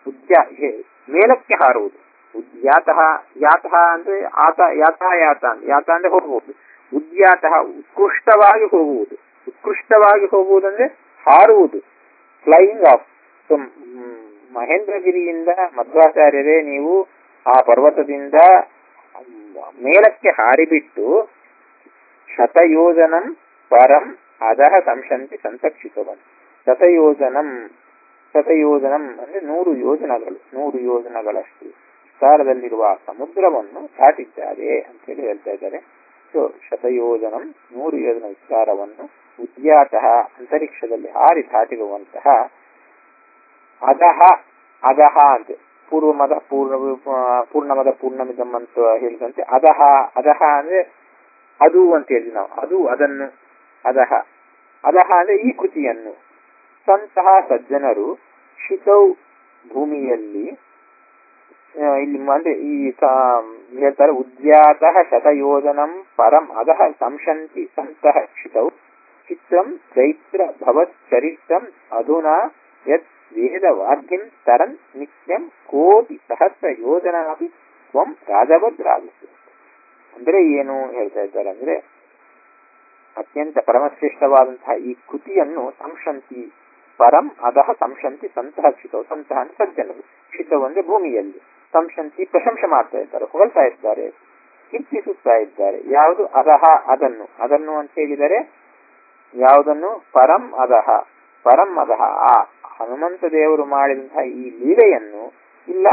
ಉದ್ಯಾ ಮೇಲಕ್ಕೆ ಹಾರುವುದು. ಉದ್ಯಾತಃ ಯಾತಃ ಅಂದ್ರೆ ಆತ ಯಾತಾಯಾತ ಯಾತ ಅಂದ್ರೆ ಹೋಗುವುದು. ಉದ್ಯಾತಃ ಉತ್ಕೃಷ್ಟವಾಗಿ ಹೋಗುವುದು. ಉತ್ಕೃಷ್ಟವಾಗಿ ಹೋಗುವುದಂದ್ರೆ ಹಾರುವುದು, ಫ್ಲೈಯಿಂಗ್ ಆಫ್. ಸೊ ಮಹೇಂದ್ರಗಿರಿಯಿಂದ ಮಧ್ವಾಚಾರ್ಯರೇ ನೀವು ಆ ಪರ್ವತದಿಂದ ಮೇಲಕ್ಕೆ ಹಾರಿಬಿಟ್ಟು ಶತಯೋಜನಂ ಪರಂ ಅಧಃ ಸಂಶಂತಿ ಸಂತಕ್ಷಿತವನ್. ಶತಯೋಜನಂ ಶತಯೋಜನಂ ಅಂದ್ರೆ ನೂರು ಯೋಜನಗಳು, ನೂರು ಯೋಜನಗಳಷ್ಟು ವಿಸ್ತಾರದಲ್ಲಿರುವ ಸಮುದ್ರವನ್ನು ದಾಟಿದ್ದಾರೆ ಅಂತ ಹೇಳಿ ಹೇಳ್ತಾ ಇದ್ದಾರೆ. ಸೊ ಶತಯೋಜನಂ ನೂರು ಯೋಜನ ವಿಸ್ತಾರವನ್ನು ಉದ್ಯಾತಃ ಅಂತರಿಕ್ಷದಲ್ಲಿ ಹಾರಿ ದಾಟಿರುವಂತಹ ಅಧಃ ಅಧಃ ಅಂತ ಪೂರ್ವಮದ ಪೂರ್ಣ ಪೂರ್ಣಮದ ಪೂರ್ಣಮಿದಂ ಅಂತ ಹೇಳಿದಂತೆ ಅಧಃ ಅಧಃ ಅಂದ್ರೆ ಅದು ಅಂತ ಹೇಳಿದ್ವಿ ನಾವು. ಅದು ಅದನ್ನು ಅಧಃ ಅಧಃ ಅಂದ್ರೆ ಈ ಕೃತಿಯನ್ನು ಸಂತಹ ಸಜ್ಜನರು ಶಿತೌ ಭೂಮಿಯಲ್ಲಿ ಇಲ್ಲಿ ಅಂದ್ರೆ ಈ ಹೇಳ್ತಾರೆ ಉದ್ಯಾತಃ ಶತಯೋಜನಂ ಪರಂ ಅಧಃ ಸಂಶಂತಿ ಸಂತಃ ಶಿತೌ ಚಿತ್ರಂ ಚೈತ್ರ ಭವತ್ ಚರಿತ್ರಂ ಅಧುನಾ ಯತ್ ವೇದವಾದ್ಯಂ ತರನ್ ನಿತ್ಯಂ ಕೋಟಿ ಸಹಸ್ರ ಯೋಜನಾಪಿ ತ್ವಂ ರಾಜವದ್ರಾಗಿಸು. ಅಂದ್ರೆ ಏನು ಹೇಳ್ತಾ ಇದ್ದಾರೆ ಅಂದ್ರೆ ಅತ್ಯಂತ ಪರಮಶ್ರೇಷ್ಠವಾದಂತಹ ಈ ಕೃತಿಯನ್ನು ಸಂಶಂತಿ ಪರಂ ಅಧಃ ಸಂಶಂತಿ ಸಂತಹ ಕ್ಷಿತವು. ಸಂತಹ ಅಂದ್ರೆ ಸಜ್ಜನರು, ಕ್ಷಿತವು ಅಂದ್ರೆ ಭೂಮಿಯಲ್ಲಿ, ಸಂಶಂತಿ ಪ್ರಶಂಸೆ ಮಾಡ್ತಾ ಇದ್ದಾರೆ, ಹೊಗಳ್ತಾ ಇದ್ದಾರೆ, ಕೀರ್ತಿಸುತ್ತಾ ಇದ್ದಾರೆ. ಯಾವುದು ಅಧಃ ಅದನ್ನು ಅದನ್ನು ಅಂತ ಹೇಳಿದರೆ ಯಾವುದನ್ನು ಪರಂ ಅಧಃ ಪರಂ ಅಧಃ ಆ ಹನುಮಂತ ದೇವರು ಮಾಡಿದಂತಹ ಈ ಲೀಲೆಯನ್ನು ಇಲ್ಲ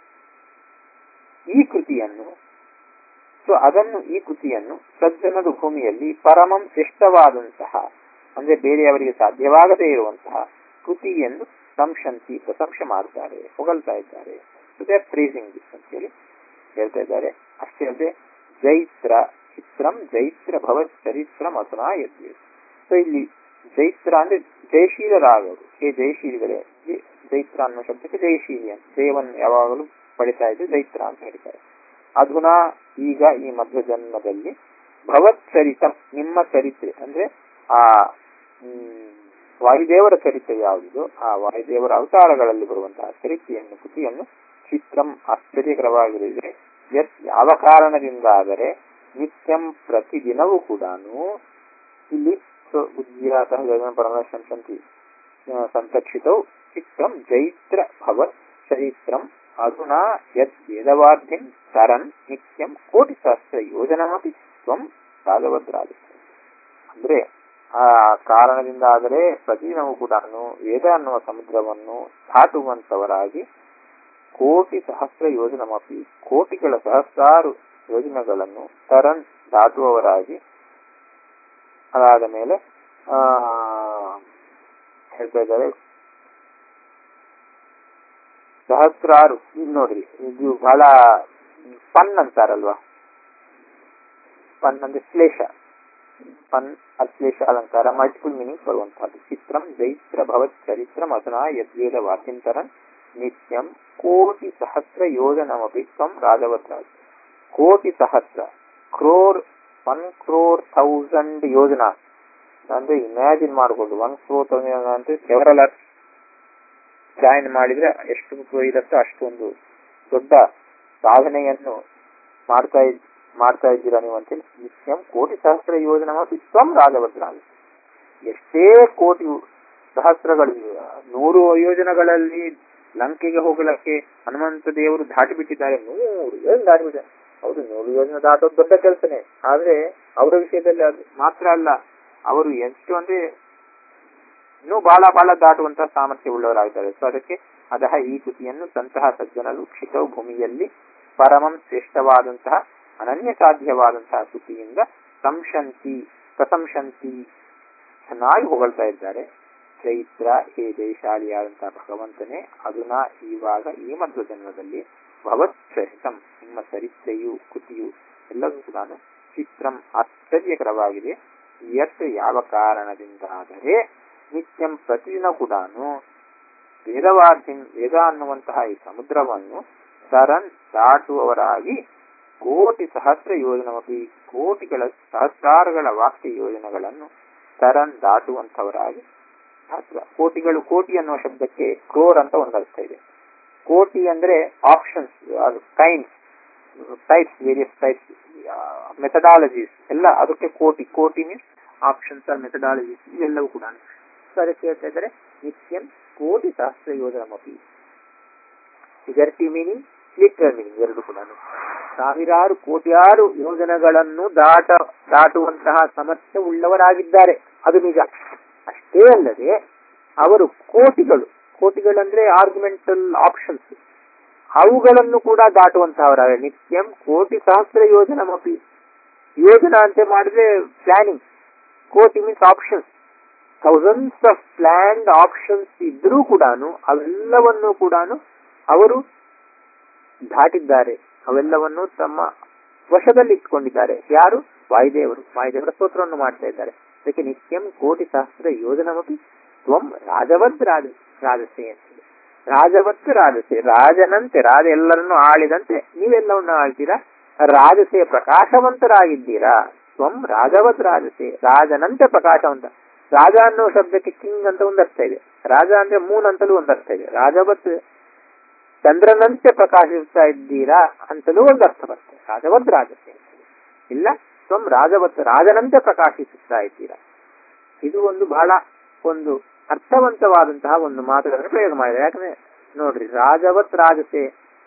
ಈ ಕೃತಿಯನ್ನು. ಸೊ ಅದನ್ನು ಈ ಕೃತಿಯನ್ನು ಸಜ್ಜನದ ಭೂಮಿಯಲ್ಲಿ ಪರಮಂ ಶ್ರೇಷ್ಠವಾದಂತಹ ಅಂದ್ರೆ ಬೇರೆಯವರಿಗೆ ಸಾಧ್ಯವಾಗದೇ ಇರುವಂತಹ ಕೃತಿ ಎಂದು ಸಂಶಂತಿ ಪ್ರಶಂಸೆ ಮಾಡ್ತಾರೆ, ಹೊಗಳ್ತಾ ಇದ್ದಾರೆ. ಪ್ರೇಸಿಂಗ್ ದಿಸ್ ಅಂತ ಹೇಳಿ ಹೇಳ್ತಾ ಇದ್ದಾರೆ. ಅಷ್ಟೇ ಅಲ್ಲದೆ ಜೈತ್ರ ಚಿತ್ರಂ ಜೈತ್ರ ಭವತ್ ಚರಿತ್ರಂ ಅಸುನಾ ಯದ್ವಿ. ಸೊ ಇಲ್ಲಿ ಜೈತ್ರ ಅಂದ್ರೆ ಜಯಶೀಲರಾಗವರು. ಹೇ ಜಯಶೀಲಿಗಳೇ, ಜೈತ್ರ ಅನ್ನೋ ಶಬ್ದಕ್ಕೆ ಜಯಶೀಲಿ ಅಂತ ಜಯವನ್ನು ಯಾವಾಗಲೂ ಪಡಿತಾ ಇದ್ದು ಜೈತ್ರ ಅಂತ ಹೇಳ್ತಾರೆ. ಅಧುನಾ ಈಗ ಈ ಮಧ್ವ ಜನ್ಮದಲ್ಲಿ ಭವತ್ ಚರಿತಂ ನಿಮ್ಮ ಚರಿತ್ರೆ ಅಂದ್ರೆ ಆ ವಾಯುದೇವರ ಚರಿತ್ರೆ ಯಾವುದಿದೋ ಆ ವಾಯುದೇವರ ಅವತಾರಗಳಲ್ಲಿ ಬರುವಂತಹ ಚರಿತ್ರೆಯನ್ನು ಕೃತಿಯನ್ನು ಚಿತ್ರಂ ಆಶ್ಚರ್ಯಕರವಾಗಿರಲಿದೆ. ಯತ್ ಯಾವ ಕಾರಣದಿಂದ ಆದರೆ ನಿತ್ಯಂ ಪ್ರತಿದಿನವೂ ಕೂಡ ಇಲ್ಲಿ ಉದ್ಯಾತಃ ಪರಮಶಂತಿ ಸಂತಕ್ಷಿತೌ ಚಿತ್ರಂ ಜೈತ್ರ ಭವತ್ ಚರಿತ್ರಂ ಅಧುನಾ ಯತ್ ವೇದವಾದ್ಯಂ ತರನ್ ನಿತ್ಯಂ ಕೋಟಿ ಸಹಸ್ರ ಯೋಜನಾಪಿ ತ್ವಂ ರಾಜವದ್ರಾಜ. ಅಂದ್ರೆ ಆ ಕಾರಣದಿಂದ ಆದರೆ ಪ್ರತಿದಿನವೂ ಕೂಡ ವೇದ ಅನ್ನುವ ಸಮುದ್ರವನ್ನು ದಾಟುವಂತವರಾಗಿ ಕೋಟಿ ಸಹಸ್ರ ಯೋಜನಮಪಿ ಕೋಟಿಗಳ ಸಹಸ್ರಾರು ಯೋಜನೆಗಳನ್ನು ತರನ್ ದಾಟುವವರಾಗಿ ಅದಾದ ಮೇಲೆ ಆ ಹೇಳ್ತಾ ಇದ್ದಾರೆ ಸಹಸ್ರಾರು. ನೋಡ್ರಿ ಇದು ಬಹಳ ಪನ್ ಅಂತಾರಲ್ವಾ, ಪನ್ ಅಂದ್ರೆ ಶ್ಲೇಷ, ಪನ್ ಅಶ್ಲೇಷ ಅಲಂಕಾರ, ಮಲ್ಟಿಪಲ್ ಮೀನಿಂಗ್ ಬರುವಂತಹದ್ದು. ಚಿತ್ರಂ ಜೈತ್ರ ಭವತ್ ಚರಿತ್ರಂ ಅಸುನಾ ಯದ್ವೇದ ವಾಕ್ಯಂತರನ್ ನಿತ್ಯಂ ಕೋಟಿ ಸಹಸ್ರ ಯೋಜನಮಪಿ ತ್ವಂ ರಾಜವದ್ರಾಜ. ಕೋಟಿ ಸಹಸ್ರ ಕ್ರೋರ್ ಒನ್ ಕ್ರೋರ್ ಥೌಸಂಡ್ ಯೋಜನಾ ಅಂದ್ರೆ ಇಮ್ಯಾಜಿನ್ ಮಾಡ್ಬೋದು. ಒನ್ ಕ್ರೋರ್ ತೌಸಂಡ್ ಅಂದ್ರೆ ಸೆವರಲ್ ಅರ್ತ್ ಜಾಯಿನ್ ಮಾಡಿದ್ರೆ ಎಷ್ಟು ಇರುತ್ತೋ ಅಷ್ಟೊಂದು ದೊಡ್ಡ ಸಾಧನೆಯನ್ನು ಮಾಡ್ತಾ ಇದ್ ಮಾಡ್ತಾ ಇದ್ದೀರಾ ನೀವು ಅಂತೇಳಿ. ನಿತ್ಯಂ ಕೋಟಿ ಸಹಸ್ರ ಯೋಜನ ತ್ವಂ ರಾಜವದ್ರಾಜ. ಎಷ್ಟೇ ಕೋಟಿ ಸಹಸ್ರಗಳು, ನೂರು ಯೋಜನೆಗಳಲ್ಲಿ ಲಂಕೆಗೆ ಹೋಗಲಕ್ಕೆ ಹನುಮಂತ ದೇವರು ದಾಟಿ ಬಿಟ್ಟಿದ್ದಾರೆ. ನೂರು ಯೋಜನೆ ದಾಟಿ ಬಿಟ್ಟಿದ್ದಾರೆ. ಹೌದು, ನೂರು ಯೋಜನೆ ದಾಟೋದು ದೊಡ್ಡ ಕೆಲಸನೇ. ಆದ್ರೆ ಅವರ ವಿಷಯದಲ್ಲಿ ಅದು ಮಾತ್ರ ಅಲ್ಲ, ಅವರು ಎಷ್ಟು ಅಂದ್ರೆ ಇನ್ನೂ ಬಹಳ ಬಹಳ ದಾಟುವಂತಹ ಸಾಮರ್ಥ್ಯ ಉಳ್ಳವರಾಗಿದ್ದಾರೆ. ಸೊ ಅದಕ್ಕೆ ಅಧಃ ಈ ಕೃತಿಯನ್ನು ಸಂತಹ ಸಜ್ಜನರು ಕ್ಷಿತೌ ಭೂಮಿಯಲ್ಲಿ ಪರಮಂ ಶ್ರೇಷ್ಠವಾದಂತಹ ಅನನ್ಯ ಸಾಧ್ಯವಾದಂತಹ ಕೃತಿಯಿಂದ ಸಂಶಂತಿ ಪ್ರಶಂಸಂತಿ ಚೆನ್ನಾಗಿ ಹೊಗಳ್ತಾ ಇದ್ದಾರೆ. ಚೈತ್ರ, ಹೇ ಜಯಶಾಲಿಯಾದಂತಹ ಭಗವಂತನೇ, ಅದುನಾ ಇವಾಗ ಈ ಮಧ್ವ ಜನ್ಮದಲ್ಲಿ ಭವತ್ ಚರಿತಂ ನಿಮ್ಮ ಚರಿತ್ರೆಯು ಕೃತಿಯು ಎಲ್ಲವೂ ಕೂಡ ಚಿತ್ರಂ ಆಶ್ಚರ್ಯಕರವಾಗಿದೆ. ಯತ್ ಯಾವ ಕಾರಣದಿಂದಾದರೆ ನಿತ್ಯಂ ಪ್ರತಿದಿನ ಕೂಡ ವೇದವಾದ್ಯ ವೇದ ಅನ್ನುವಂತಹ ಈ ಸಮುದ್ರವನ್ನು ತರನ್ ದಾಟುವವರಾಗಿ ಕೋಟಿ ಸಹಸ್ರ ಯೋಜನಮಪಿ ಕೋಟಿಗಳ ಸಹಸ್ರಾರುಗಳ ವಾಕ್ಯ ಯೋಜನೆಗಳನ್ನು ತರನ್ ದಾಟುವಂತವರಾಗಿ. ಸಹಸ್ರ ಕೋಟಿಗಳು, ಕೋಟಿ ಅನ್ನುವ ಶಬ್ದಕ್ಕೆ ಕ್ರೋರ್ ಅಂತ ಒಂದು ಅರ್ಥ ಇದೆ. ಕೋಟಿ ಅಂದ್ರೆ options, kinds, types, various types, methodologies ಎಲ್ಲ ಅದಕ್ಕೆ ಕೋಟಿ. ಕೋಟಿ ಮೀನ್ಸ್ ಆಪ್ಷನ್ಸ್ ಆರ್ ಮೆಥಡಾಲಜೀಸ್ ಇವೆಲ್ಲವೂ ಕೂಡ. ಸೊ ಅದಕ್ಕೆ ಹೇಳ್ತಾ ಇದ್ದಾರೆ ನಿತ್ಯಂ ಕೋಟಿ ಸಹಸ್ರ ಯೋಜನಮಪಿ. ಫಿಗರ್ಟಿವ್ ಮೀನಿಂಗ್, ಲಿಟರಲ್ ಮೀನಿಂಗ್ ಎರಡು ಕೂಡ. ಸಾವಿರಾರು ಕೋಟ್ಯಾರು ಯೋಜನೆಗಳನ್ನು ದಾಟ ದಾಟುವಂತಹ ಸಾಮರ್ಥ್ಯ ಉಳ್ಳವರಾಗಿದ್ದಾರೆ, ಅದು ನಿಜ. ಅಷ್ಟೇ ಅಲ್ಲದೆ ಅವರು ಕೋಟಿಗಳು, ಕೋಟಿಗಳಂದ್ರೆ ಆರ್ಗ್ಯುಮೆಂಟಲ್ ಆಪ್ಷನ್ಸ್, ಅವುಗಳನ್ನು ಕೂಡ ದಾಟುವಂತಹವರಾಗ. ನಿತ್ಯಂ ಕೋಟಿ ಸಹಸ್ರ ಯೋಜನಮಪಿ. ಯೋಜನಾ ಅಂತ ಮಾಡಿದ್ರೆ ಪ್ಲಾನಿಂಗ್, ಕೋಟಿ means options. Thousands of planned options ಇದ್ರೂ ಕೂಡ ಅವೆಲ್ಲವನ್ನು ಕೂಡ ಅವರು ದಾಟಿದ್ದಾರೆ, ಅವೆಲ್ಲವನ್ನು ತಮ್ಮ ವಶದಲ್ಲಿ ಇಟ್ಕೊಂಡಿದ್ದಾರೆ. ಯಾರು? ವಾಯುದೇವರು. ವಾಯುದೇವರ ಸ್ತೋತ್ರವನ್ನು ಮಾಡ್ತಾ ಇದ್ದಾರೆ. ಅದಕ್ಕೆ ನಿತ್ಯಂ ಕೋಟಿ ಸಹಸ್ರ ಯೋಜನಮಪಿ ತ್ವಂ ರಾಜವದ್ ರಾಜ ರಾಜಸೆ ಅಂತಿದೆ. ರಾಜವತ್ ರಾಜಸೆ, ರಾಜನಂತೆ, ರಾಜ ಎಲ್ಲರನ್ನು ಆಳಿದಂತೆ ನೀವೆಲ್ಲವನ್ನು ಆಳ್ತೀರಾ. ರಾಜಸೆ ಪ್ರಕಾಶವಂತರಾಗಿದ್ದೀರಾ. ತ್ವಂ ರಾಜವದ್ ರಾಜಸೆ, ರಾಜನಂತೆ ಪ್ರಕಾಶವಂತ. ರಾಜ ಅನ್ನೋ ಶಬ್ದಕ್ಕೆ ಕಿಂಗ್ ಅಂತ ಒಂದು ಅರ್ಥ ಇದೆ, ರಾಜ ಅಂದ್ರೆ ಮೂನ್ ಅಂತಲೂ ಒಂದು ಅರ್ಥ ಇದೆ. ರಾಜವತ್ ಚಂದ್ರನಂತೆ ಪ್ರಕಾಶಿಸ್ತಾ ಇದ್ದೀರಾ ಅಂತಲೂ ಒಂದು ಅರ್ಥ ಬರ್ತದೆ. ರಾಜವದ್ ರಾಜಸೆ ಇಲ್ಲ, ತ್ವಂ ರಾಜವತ್ ರಾಜನಂತೆ ಪ್ರಕಾಶಿಸುತ್ತಾ ಇದ್ದೀರಾ. ಇದು ಒಂದು ಬಹಳ ಒಂದು ಅರ್ಥವಂತವಾದಂತಹ ಒಂದು ಮಾತುಗಳನ್ನು ಪ್ರಯೋಗ ಮಾಡಿದೆ. ಯಾಕಂದ್ರೆ ನೋಡ್ರಿ, ರಾಜವತ್ ರಾಜಸೆ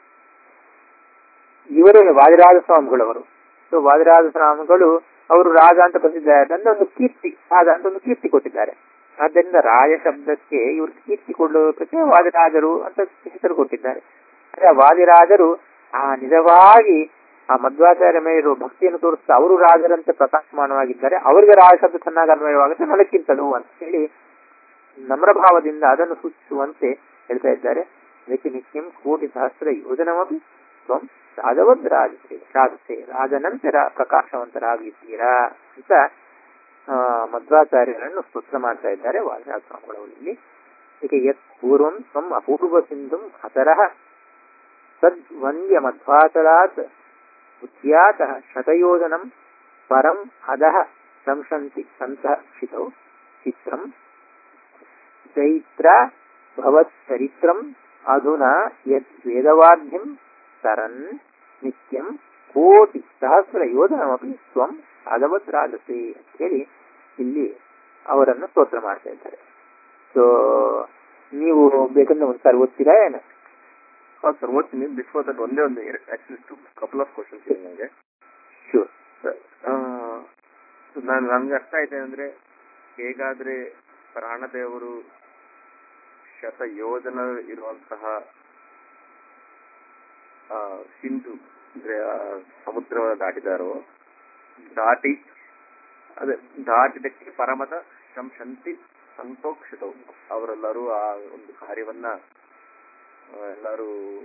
ಇವರೇ ವಾದಿರಾಜ ಸ್ವಾಮಿಗಳವರು. ಸೊ ವಾದಿರಾಜ ಸ್ವಾಮಿಗಳು ಅವರು ರಾಜ ಅಂತ ಪ್ರಸಿದ್ಧ ಒಂದು ಕೀರ್ತಿ, ರಾಜ ಅಂತ ಒಂದು ಕೀರ್ತಿ ಕೊಟ್ಟಿದ್ದಾರೆ. ಆದ್ದರಿಂದ ರಾಜ ಶಬ್ದಕ್ಕೆ ಇವರು ಕೀರ್ತಿ ಕೊಡೋದಕ್ಕೆ ವಾದಿರಾಜರು ಅಂತ ಹೆಸರು ಕೊಟ್ಟಿದ್ದಾರೆ. ಅದೇ ವಾದಿರಾಜರು ಆ ನಿಜವಾಗಿ ಆ ಮಧ್ವಾಚಾರ್ಯ ಮೇಲಿರುವ ಭಕ್ತಿಯನ್ನು ತೋರಿಸ್ತಾ ಅವರು ರಾಜರಂತೆ ಪ್ರಕಾಶಮಾನವಾಗಿದ್ದಾರೆ. ಅವರಿಗೆ ರಾಜ ಶಬ್ದ ಚೆನ್ನಾಗಿ ಅನ್ವಯವಾಗುತ್ತೆ ನನಕ್ಕಿಂತಲೂ ಅಂತ ಹೇಳಿ ನಮ್ರಭಾವದಿಂದ ಅದನ್ನು ಸೂಚಿಸುವಂತೆ ಹೇಳ್ತಾ ಇದ್ದಾರೆ. ಅದಕ್ಕೆ ನಿತ್ಯಂ ಕೋಟಿ ಸಹಸ್ರ ಯೋಜನಮಪಿ ತ್ವಂ ರಾಜವದ್ ರಾಜಸೆ ರಾಜಸೆ, ರಾಜನಂತರ ಪ್ರಕಾಶವಂತರಾಗಿದ್ದೀರಾ ಅಂತ ಮಧ್ವಾಚಾರ್ಯರನ್ನು ಸ್ತೋತ್ರ ಮಾಡ್ತಾ ಇದ್ದಾರೆ ವಾದಿರಾಜ ಸ್ವಾಮಿಗಳಲ್ಲಿ. ಇದಕ್ಕೆ ಯತ್ ಪೂರ್ವಂ ತ್ವಂ ಅಪೂರ್ವ ಸಿಂಧುಂ ಹತರಃ ಸದ್ವಂದ್ಯ ಮಧ್ವಾಚಲಾತ್ ಉದ್ಯಾತಃ ಶತಯೋಜನಂ ಪರಂ ಅಧಃ ಸಂಶಂತಿ ಸಂತಃ ಶಿತೌ ಚಿತ್ರಂ ಚೈತ್ರ ಭವತ್ ಚರಿತ್ರಂ ಅಧುನಾ ಯತ್ ವೇದವಾದ್ಯಂ ತರನ್ ನಿತ್ಯಂ ಕೋಟಿ ಸಹಸ್ರ ಯೋಜನಮಪಿ ಸ್ವಂ ರಾಜವತ್ ರಾಜಸೆ ಅಂತ ಹೇಳಿ ಇಲ್ಲಿ ಅವರನ್ನು ಸ್ತೋತ್ರ ಮಾಡ್ತಾ ಇದ್ದಾರೆ. ಸೊ ನೀವು ಬೇಕಂದ್ರೆ ಒಂದ್ಸಾರಿ ಓದ್ತೀರಾ ಏನ? ಹೌದು ಸರ್, ಓದ್ತೀನಿ. ಬಿಫೋರ್ ದಟ್ ಒಂದೇ ಒಂದು actually two couple of questions ಇದೆ ನನಗೆ. ಶೂರ್. ನಾನು ನಮ್ಗೆ ಅರ್ಥ ಆಯ್ತು ಅಂದ್ರೆ, ಹೇಗಾದ್ರೆ ಪ್ರಾಣದೇವರು ಶತ ಯೋಜನ ಇರುವಂತಹ ಸಿಂಧು ಅಂದ್ರೆ ಸಮುದ್ರವನ್ನು ದಾಟಿದಾರೋ, ದಾಟಿ ಅದೇ ದಾಟಿದಕ್ಕೆ ಪರಮದ ಶಂಶಂತಿ ಸಂತೋಕ್ಷಿತವು, ಅವರೆಲ್ಲರೂ ಆ ಒಂದು ಕಾರ್ಯವನ್ನ ಎಲ್ಲರೂ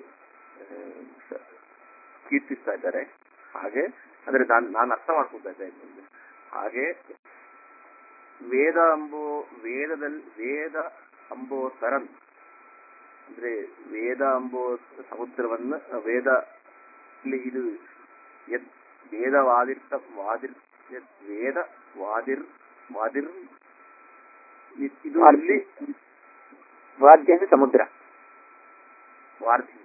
ಕೀರ್ತಿಸ್ತಾ ಇದ್ದಾರೆ. ಹಾಗೆ ಅಂದ್ರೆ ನಾನು ನಾನು ಅರ್ಥ ಮಾಡ್ಕೊಳ್ತಾ ಇದ್ದೆ. ಹಾಗೆ ವೇದ ಅಂಬೋ ವೇದದಲ್ಲಿ ವೇದ ಅಂಬೋ ತರನ್ ಅಂದ್ರೆ ವೇದ ಅಂಬೋ ಸಮುದ್ರವನ್ನ ವೇದ ಇಲ್ಲಿ ಇದು ಯದ್ ವೇದ ವಾದಿರ್ತ ವಾದಿರ್ ವೇದ ವಾದಿರ್ ವಾದಿರ್ ಇದು ಅಲ್ಲಿ ವಾದ್ಯ ಸಮುದ್ರ ವಾರ್ಜಿನ್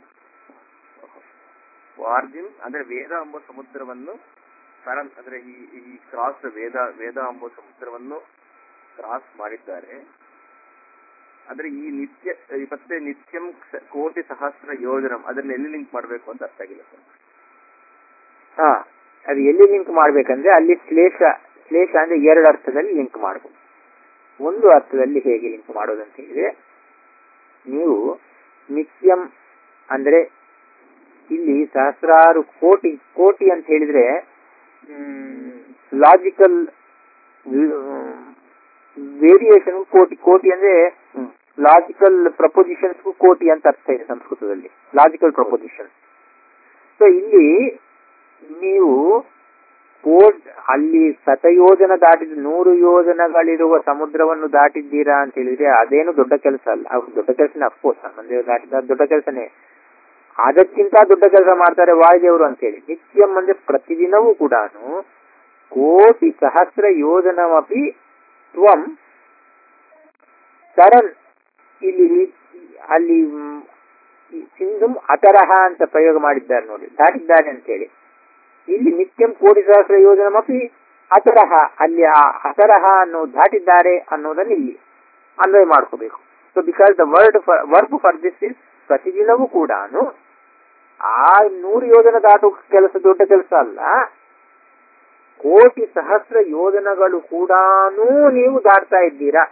ವಾರ್ಜಿನ್ ಅಂದ್ರೆ ವೇದ ಎಂಬ ಸಮುದ್ರವನ್ನು ತರನ್ ಅಂದ್ರೆ ಈ ಈ ಕ್ರಾಸ್ ವೇದ ವೇದ ಎಂಬ ಸಮುದ್ರವನ್ನು ಕ್ರಾಸ್ ಮಾಡಿದ್ದಾರೆ. ಅಂದ್ರೆ ಈ ನಿತ್ಯ ಮತ್ತೆ ನಿತ್ಯಂ ಕೋಟಿ ಸಹಸ್ರ ಯೋಜನಂ ಅದನ್ನ ಎಲ್ಲಿ ಲಿಂಕ್ ಮಾಡ್ಬೇಕು ಅಂತ ಅರ್ಥ ಆಗಿಲ್ಲ ಸರ್. ಹಾ, ಅದು ಎಲ್ಲಿ ಲಿಂಕ್ ಮಾಡ್ಬೇಕಂದ್ರೆ ಅಲ್ಲಿ ಶ್ಲೇಷ ಶ್ಲೇಷ ಅಂದ್ರೆ ಎರಡು ಅರ್ಥದಲ್ಲಿ ಲಿಂಕ್ ಮಾಡಬಹುದು. ಒಂದು ಅರ್ಥದಲ್ಲಿ ಹೇಗೆ ಲಿಂಕ್ ಮಾಡೋದಂತ ಹೇಳಿದ್ರೆ, ನೀವು ನಿತ್ಯಂ ಅಂದ್ರೆ ಇಲ್ಲಿ ಸಹಸ್ರಾರು ಕೋಟಿ ಕೋಟಿ ಅಂತ ಹೇಳಿದ್ರೆ ಲಾಜಿಕಲ್ ವೇರಿಯೇಷನ್ ಕೋಟಿ ಕೋಟಿ ಅಂದ್ರೆ ಲಾಜಿಕಲ್ ಪ್ರಪೋಸಿಷನ್ಸ್ ಕೋಟಿ ಅಂತ ಅರ್ಥ ಇದೆ ಸಂಸ್ಕೃತದಲ್ಲಿ, ಲಾಜಿಕಲ್ ಪ್ರಪೋಸಿಷನ್. ಸೊ ಇಲ್ಲಿ ನೀವು ಕೋಟ್ ಅಲ್ಲಿ ಶತಯೋಜನ ದಾಟಿದ ನೂರು ಯೋಜನಗಳಿರುವ ಸಮುದ್ರವನ್ನು ದಾಟಿದ್ದೀರಾ ಅಂತ ಹೇಳಿದ್ರೆ ಅದೇನು ದೊಡ್ಡ ಕೆಲಸ ಅಲ್ಲ. ಅವ್ರು ದೊಡ್ಡ ಕೆಲಸನೇ, ಅಫ್ಕೋರ್ಸ್ ಮಂದಿರ ದಾಟಿದ ದೊಡ್ಡ ಕೆಲಸನೇ. ಅದಕ್ಕಿಂತ ದೊಡ್ಡ ಕೆಲಸ ಮಾಡ್ತಾರೆ ವಾಯುದೇವರು ಅಂತ ಹೇಳಿ. ನಿತ್ಯಂ ಅಂದ್ರೆ ಪ್ರತಿದಿನವೂ ಕೂಡ ಕೋಟಿ ಸಹಸ್ರ ಯೋಜನಮಪಿ ತ್ವಂ ತರನ್ ಇಲ್ಲಿ ಅಲ್ಲಿ ಸಿಂಧು ಅತರಹ ಅಂತ ಪ್ರಯೋಗ ಮಾಡಿದ್ದಾರೆ ನೋಡಿ, ದಾಟಿದ್ದಾರೆ ಅಂತೇಳಿ. ಇಲ್ಲಿ ನಿತ್ಯಂ ಕೋಟಿ ಸಹಸ್ರ ಯೋಜನಮಪಿ ಅತರಹ, ಅಲ್ಲಿ ಆ ಅತರಹ ಅನ್ನೋ ದಾಟಿದ್ದಾರೆ ಅನ್ನೋದನ್ನು ಇಲ್ಲಿ ಅನ್ವಯ ಮಾಡ್ಕೋಬೇಕು. So because the word verb for this is ಪ್ರತಿದಿನವೂ ಕೂಡ ಆ ನೂರು ಯೋಜನ ದಾಟುವ ಕೆಲಸ ದೊಡ್ಡ ಕೆಲಸ ಅಲ್ಲ, ಕೋಟಿ ಸಹಸ್ರ ಯೋಜನಗಳು ಕೂಡ ನೀವು ದಾಟ್ತಾ ಇದ್ದೀರಾ.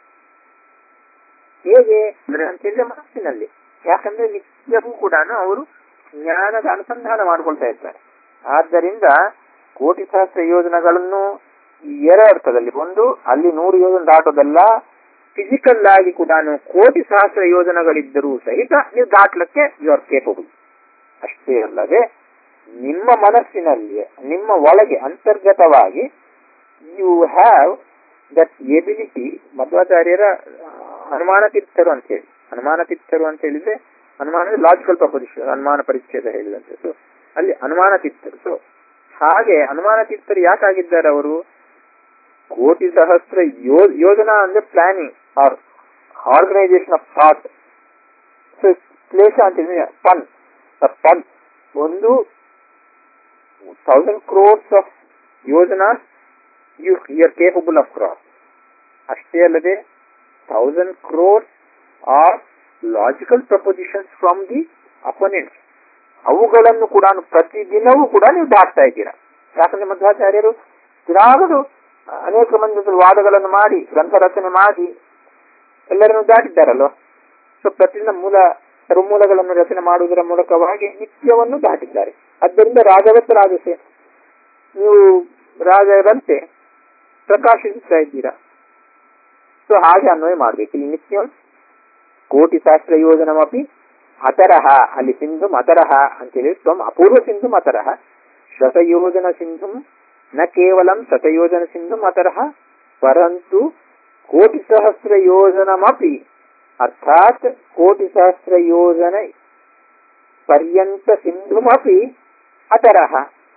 ಹೇಗೆ ಅಂದ್ರೆ ಅಂತೇಳಿದ್ರೆ ಮನಸ್ಸಿನಲ್ಲಿ, ಯಾಕಂದ್ರೆ ನಿತ್ಯವೂ ಕೂಡ ಅವರು ಜ್ಞಾನದ ಅನುಸಂಧಾನ ಮಾಡ್ಕೊಳ್ತಾ ಇರ್ತಾರೆ. ಆದ್ದರಿಂದ ಕೋಟಿ ಸಹಸ್ರ ಯೋಜನಗಳನ್ನು ಎರಡು ಅರ್ಥದಲ್ಲಿ, ಒಂದು ಅಲ್ಲಿ ನೂರು ಯೋಜನೆ ದಾಟೋದಲ್ಲ, ಫಿಸಿಕಲ್ ಆಗಿ ಕೂಡ ಕೋಟಿ ಸಹಸ್ರ ಯೋಜನಗಳಿದ್ದರೂ ಸಹಿತ ನೀವು ದಾಟ್ಲಿಕ್ಕೆ ಯು ಆರ್ ಕೇಪಬಲ್. ಅಷ್ಟೇ ಅಲ್ಲದೆ ನಿಮ್ಮ ಮನಸ್ಸಿನಲ್ಲಿ, ನಿಮ್ಮ ಒಳಗೆ ಅಂತರ್ಗತವಾಗಿ ಯು ಹ್ಯಾವ್ ದಟ್ ಎಬಿಲಿಟಿ. ಮಧ್ವಾಚಾರ್ಯರ ಅನುಮಾನ ತೀರ್ಥರು ಅಂತ ಹೇಳಿ, ಅನುಮಾನ ತೀರ್ಥರು ಅಂತ ಹೇಳಿದ್ರೆ ಅನುಮಾನ ಲಾಜಿಕಲ್ ಪ್ರಪೋಸಿಷನ್, ಅನುಮಾನ ಪರಿಚ್ಛೇದ ಹೇಳಿದಂತೆ. ಸೊ ಅಲ್ಲಿ ಅನುಮಾನ ತೀರ್ಥರು. ಸೊ ಹಾಗೆ ಅನುಮಾನ ತೀರ್ಥರು ಯಾಕಾಗಿದ್ದಾರೆ ಅವರು? ಕೋಟಿ ಸಹಸ್ರ ಯೋ ಯೋಜನಾ ಅಂದ್ರೆ planning or organisation of thought. So ಕ್ಲೇಶ ಅಂತ ಪನ್ ಪನ್ ಒಂದು ಥೌಸಂಡ್ ಕ್ರೋರ್ಸ್ ಆಫ್ ಯೋಜನಾ you you are capable of cross. ಅಷ್ಟೇ ಅಲ್ಲದೆ thousand crores are logical propositions from the opponents, ಅವುಗಳನ್ನು ಕೂಡ ಪ್ರತಿದಿನವೂ ಕೂಡ ನೀವು ದಾಟ್ತಾ ಇದ್ದೀರಾ. ಯಾಕಂದ್ರೆ ಮಧ್ವಾಚಾರ್ಯರು ದಿನಾಗಲೂ ಅನೇಕ ಮಂದಿ ವಾದಗಳನ್ನು ಮಾಡಿ ಗ್ರಂಥ ರಚನೆ ಮಾಡಿ ಎಲ್ಲರನ್ನು ದಾಟಿದ್ದಾರಲ್ವ. ಸೊ ಪ್ರತಿದಿನ ಮೂಲ ಸರ್ವಮೂಲಗಳನ್ನು ರಚನೆ ಮಾಡುವುದರ ಮೂಲಕವಾಗಿ ನಿತ್ಯವನ್ನು ದಾಟಿದ್ದಾರೆ. ಆದ್ದರಿಂದ ರಾಜವತ್ ರಾಜಸೆ, ನೀವು ರಾಜರಂತೆ ಪ್ರಕಾಶಿಸ್ತಾ ಇದ್ದೀರಾ. ಸೊ ಹಾಗೆ ಅನ್ವಯ ಮಾಡ್ಬೇಕು. ಇಲ್ಲಿ ನಿತ್ಯ ಕೋಟಿ ಸಹಸ್ರ ಯೋಜನಮಪಿ ಅತರಹ, ಅಲ್ಲಿ ಸಿಂಧು ಅತರಹ ಅಂತೇಳಿ ತ್ವಂ ಅಪೂರ್ವ ಸಿಂಧು ಅತರಹ ಶತಯೋಜನ ಸಿಂಧು ನ ಕೇವಲಂ ಶತಯೋಜನ ಸಿಂಧು ಅತರಹ ಪರಂತು ಕೋಟಿ ಸಹಸ್ರ ಯೋಜನಮಪಿ, ಅರ್ಥಾತ್ ಕೋಟಿ ಸಹಸ್ರ ಯೋಜನ ಪರ್ಯಂತ ಸಿಂಧುಮಪಿ ಅತರಹ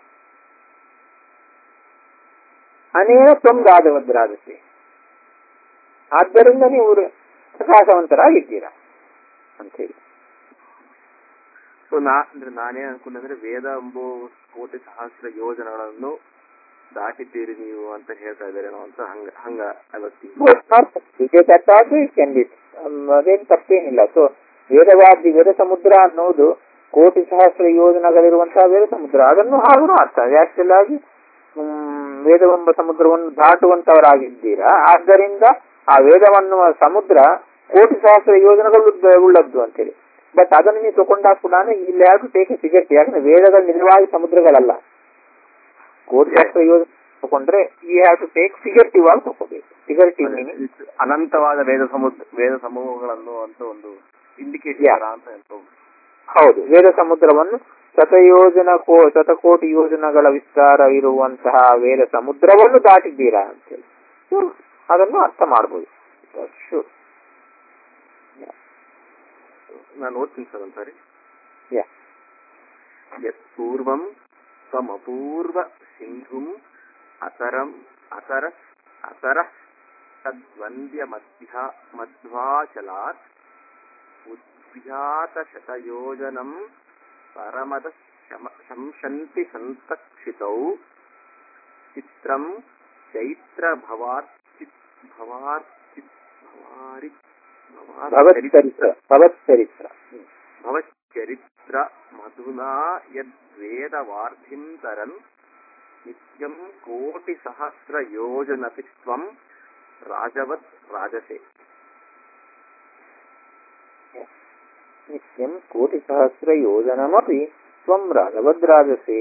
ಅನೇನ ತ್ವಂ ರಾಜವದ್ರಾಜತೆ. ಆದ್ದರಿಂದ ನೀವು ಪ್ರಕಾಶವಂತರಾಗಿದ್ದೀರಾ ಅಂತ ಹೇಳಿ. ಸೊ ನಾ ಅಂದ್ರೆ ನಾನೇ ಅನ್ಕೊಂಡ್ರೆ ವೇದ ಎಂಬೋ ಕೋಟಿ ಸಹಸ್ರ ಯೋಜನೆಗಳನ್ನು ದಾಟಿದ್ದೀರಿ ನೀವು ಅಂತ ಹೇಳ್ತಾ ಇದ್ದಾರೆ ಅಂತ ಹಂಗ ಹಂಗ ಅದೇನು ತಪ್ಪೇನಿಲ್ಲ. ಸೊ ವೇದವಾದಿ ವೇದ ಸಮುದ್ರ ಅನ್ನೋದು ಕೋಟಿ ಸಹಸ್ರ ಯೋಜನೆಗಳಿರುವಂತಹ ವೇದ ಸಮುದ್ರ, ಅದನ್ನು ಹಾಗೂ ಅರ್ಥ ಆಕ್ಚುಲ್ ಆಗಿ ವೇದವೆಂಬ ಸಮುದ್ರವನ್ನು ದಾಟುವಂತವರಾಗಿದ್ದೀರಾ. ಆದ್ದರಿಂದ ಆ ವೇದವನ್ನುವ ಸಮುದ್ರ ಕೋಟಿ ಸಹಸ್ರ ಯೋಜನೆಗಳು ಉಳ್ಳದ್ದು ಅಂತೇಳಿ. ಬಟ್ ಅದನ್ನು ನೀವು ತಗೊಂಡಾಗ ಕೂಡ ಇಲ್ಲಿ ಯಾರು ಟೇಕ್ ಸಿಗತ್ತೆ, ಯಾಕಂದ್ರೆ ವೇದಗಳು ನಿಜವಾಗಿ ಸಮುದ್ರಗಳಲ್ಲ. ಕೋಟಿ ಸಹಸ್ರ ಯೋಜನೆ ತಗೊಂಡ್ರೆ ಈ ಹ್ಯಾವ್ ಟು ಟೇಕ್ ಫಿಗರ್ಟಿವ್ ಆಗಿ ತಗೋಬೇಕು. ಫಿಗರ್ಟಿವ್ ಮೀನಿಂಗ್ ಅನಂತವಾದ ವೇದ ಸಮುದ್ರ ವೇದ ಸಮೂಹಗಳನ್ನು ಅಂತ ಒಂದು ಇಂಡಿಕೇಟರ್ ಅಂತ ಹೇಳ್ಬೋದು. ಹೌದು, ವೇದ ಸಮುದ್ರವನ್ನು ಶತಯೋಜನ ಕೋ ಶತಕೋಟಿ ಯೋಜನಗಳ ವಿಸ್ತಾರ ಇರುವಂತಹ ವೇದ ಸಮುದ್ರವನ್ನು ದಾಟಿದ್ದೀರಾ ಅಂತೇಳಿ ಅದನ್ನು ಅರ್ಥ ಮಾಡಬಹುದು. ನಾನು ಓದ್ತೀನಿ ಸರ್ ಒಂದ್ಸರಿ. ಯತ್ ಪೂರ್ವಂ ಸಮಪೂರ್ವ ಸಿಂಧುಂ ಅತರಂ ಅತರ ಅತರ ತದ್ವಂದ್ಯ ಮಧ್ಯ ಮಧ್ವಾಚಲಾತ್ ಉದ್ಭ್ಯಾತ ಶತಯೋಜನಂ ಪರಮದ ಶಂಶಂತಿ ಸಂತಕ್ಷಿತೌ ಚಿತ್ರಂ ಚೈತ್ರ ಭವಾರ್ಚಿತ್ ಭವಾರ್ಚಿತ್ ಭವಾರಿ ಭವಚ್ಚರಿತ್ರ ಭವಚ್ಚರಿತ್ರ ಮಧುನಾ ಯದ್ವೇದವಾರ್ಧಿಂ ತರನ್ ನಿತ್ಯಂ ಕೋಟಿ ಸಹಸ್ರ ಯೋಜನಪಿ ತ್ವಂ ರಾಜವತ್ ರಾಜಸೆ. ನಿತ್ಯಂ ಕೋಟಿ ಸಹಸ್ರ ಯೋಜನಮಪಿ ತ್ವಂ ರಾಜವದ್ರಾಜಸೆ.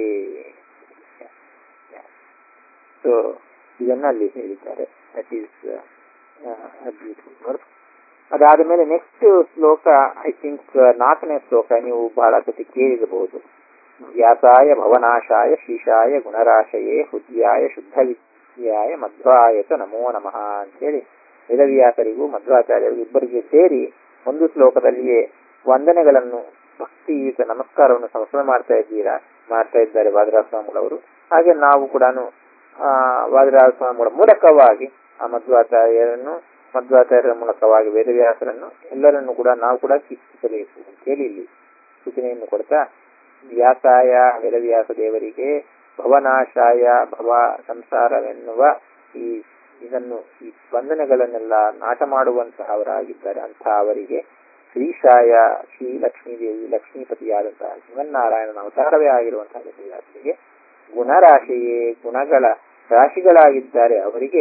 ಸೊ ಇದನ್ನ ಅಲ್ಲಿ ಹೇಳಿದ್ದಾರೆ. That is beautiful work. ಅದಾದ ಮೇಲೆ ನೆಕ್ಸ್ಟ್ ಶ್ಲೋಕ, ಐ ಥಿಂಕ್ ನಾಲ್ಕನೇ ಶ್ಲೋಕ ನೀವು ಬಹಳ ಸತಿ ಕೇಳಿರಬಹುದು. ವ್ಯಾಸಾಯ ಭವನಾಶಾಯ ಶೀಶಾಯ ಗುಣರಾಶಯೇ ಹೃದ್ಯಾಯ ಶುದ್ಧ ವಿದ್ಯಾಯ ಮಧ್ವಾಯತ ನಮೋ ನಮಃ ಅಂತೇಳಿ ವೇದವ್ಯಾಸರಿಗೂ ಮಧ್ವಾಚಾರ್ಯರಿಗೂ ಇಬ್ಬರಿಗೆ ಸೇರಿ ಒಂದು ಶ್ಲೋಕದಲ್ಲಿಯೇ ವಂದನೆಗಳನ್ನು, ಭಕ್ತಿಯುತ ನಮಸ್ಕಾರವನ್ನು ಸಮರ್ಪಣೆ ಮಾಡ್ತಾ ಇದ್ದೀರಾ ಮಾಡ್ತಾ ಇದ್ದಾರೆ ವಾದಿರಾಜ ಸ್ವಾಮಿಗಳವರು. ಹಾಗೆ ನಾವು ಕೂಡ ಆ ವಾದಿರಾಜ ಸ್ವಾಮಿಗಳ ಮೂಲಕವಾಗಿ ಆ ಮಧ್ವಾಚಾರ್ಯರನ್ನು ಮಧ್ವಾಚಾರ್ಯರ ಮೂಲಕವಾಗಿ ವೇದವ್ಯಾಸರನ್ನು ಎಲ್ಲರನ್ನು ಕೂಡ ನಾವು ಕೂಡ ಕೀರ್ತಿಸಬೇಕು ಅಂತೇಳಿ ಇಲ್ಲಿ ಸೂಚನೆಯನ್ನು ಕೊಡ್ತಾ, ವ್ಯಾಸಾಯ ವೇದವ್ಯಾಸ ದೇವರಿಗೆ, ಭವನಾಶಾಯ ಭವ ಸಂಸಾರವೆನ್ನುವ ಈ ಇದನ್ನು ಈ ಸ್ಪಂದನೆಗಳನ್ನೆಲ್ಲ ನಾಶ ಮಾಡುವಂತಹವರಾಗಿದ್ದಾರೆ. ಅಂತಹ ಅವರಿಗೆ ಶ್ರೀಶಾಯ ಶ್ರೀ ಲಕ್ಷ್ಮೀದೇವಿ ಲಕ್ಷ್ಮೀಪತಿಯಾದಂತಹ ಶ್ರೀಮನ್ನಾರಾಯಣನ ಅವತಾರವೇ ಆಗಿರುವಂತಹ ವೇದವ್ಯಾಸರಿಗೆ, ಗುಣರಾಶಿಯೇ ಗುಣಗಳ ರಾಶಿಗಳಾಗಿದ್ದಾರೆ ಅವರಿಗೆ,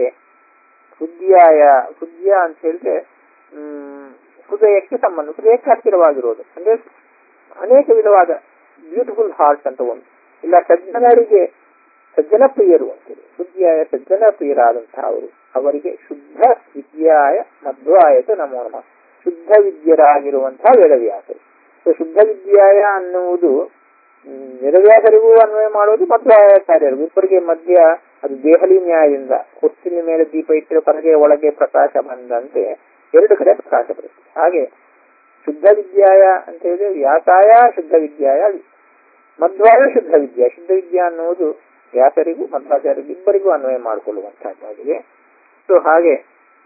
ಹೃದಯಾಯ ಹೃದಯ ಅಂತ ಹೇಳಿದ್ರೆ ಹ್ಮ್ ಹೃದಯಕ್ಕೆ ಸಂಬಂಧ, ಹೃದಯಕ್ಕೆ ಹತ್ತಿರವಾಗಿರೋದು ಅಂದ್ರೆ ಅನೇಕ ವಿಧವಾದ ಬ್ಯೂಟಿಫುಲ್ ಹಾರ್ಟ್ ಅಂತ ಒಂದು, ಇಲ್ಲ ಸಜ್ಜನರಿಗೆ ಸಜ್ಜನ ಪ್ರಿಯರು ಅಂತೇಳಿ ಹೃದಯಾಯ ಸಜ್ಜನ ಪ್ರಿಯರಾದಂತಹ ಅವರು, ಅವರಿಗೆ ಶುದ್ಧ ವಿದ್ಯಾಯ ಮಧ್ವಾಯತ ನಮೋ ನಮಃ, ಶುದ್ಧ ವಿದ್ಯರಾಗಿರುವಂತಹ ವೇದವ್ಯಾಸರು. ಶುದ್ಧ ವಿದ್ಯಾಯ ಅನ್ನುವುದು ವೇದವ್ಯಾಸರಿಗೂ ಅನ್ವಯ ಮಾಡೋದು ಮಧ್ವಾಚಾರ್ಯರು ಇಬ್ಬರಿಗೆ ಮಧ್ಯ, ಅದು ದೇಹಲಿ ನ್ಯಾಯದಿಂದ ಹೊತ್ತಿನ ಮೇಲೆ ದೀಪ ಇಟ್ಟರೆ ಹೊರಗೆ ಒಳಗೆ ಪ್ರಕಾಶ ಬಂದಂತೆ ಎರಡು ಕಡೆ ಪ್ರಕಾಶ ಬರುತ್ತೆ. ಹಾಗೆ ಶುದ್ಧ ವಿದ್ಯಾಯ ಅಂತ ಹೇಳಿದ್ರೆ ವ್ಯಾಸಾಯ ಶುದ್ಧ ವಿದ್ಯಾಯ, ಮಧ್ವಾಯ ಶುದ್ಧ ವಿದ್ಯಾ. ಶುದ್ಧ ವಿದ್ಯಾ ಅನ್ನುವುದು ವ್ಯಾಸರಿಗೂ ಮಧ್ವಾಚಾರ್ಯರಿಗೂ ಇಬ್ಬರಿಗೂ ಅನ್ವಯ ಮಾಡಿಕೊಳ್ಳುವಂತಹದ್ದಾಗಿದೆ. ಸೊ ಹಾಗೆ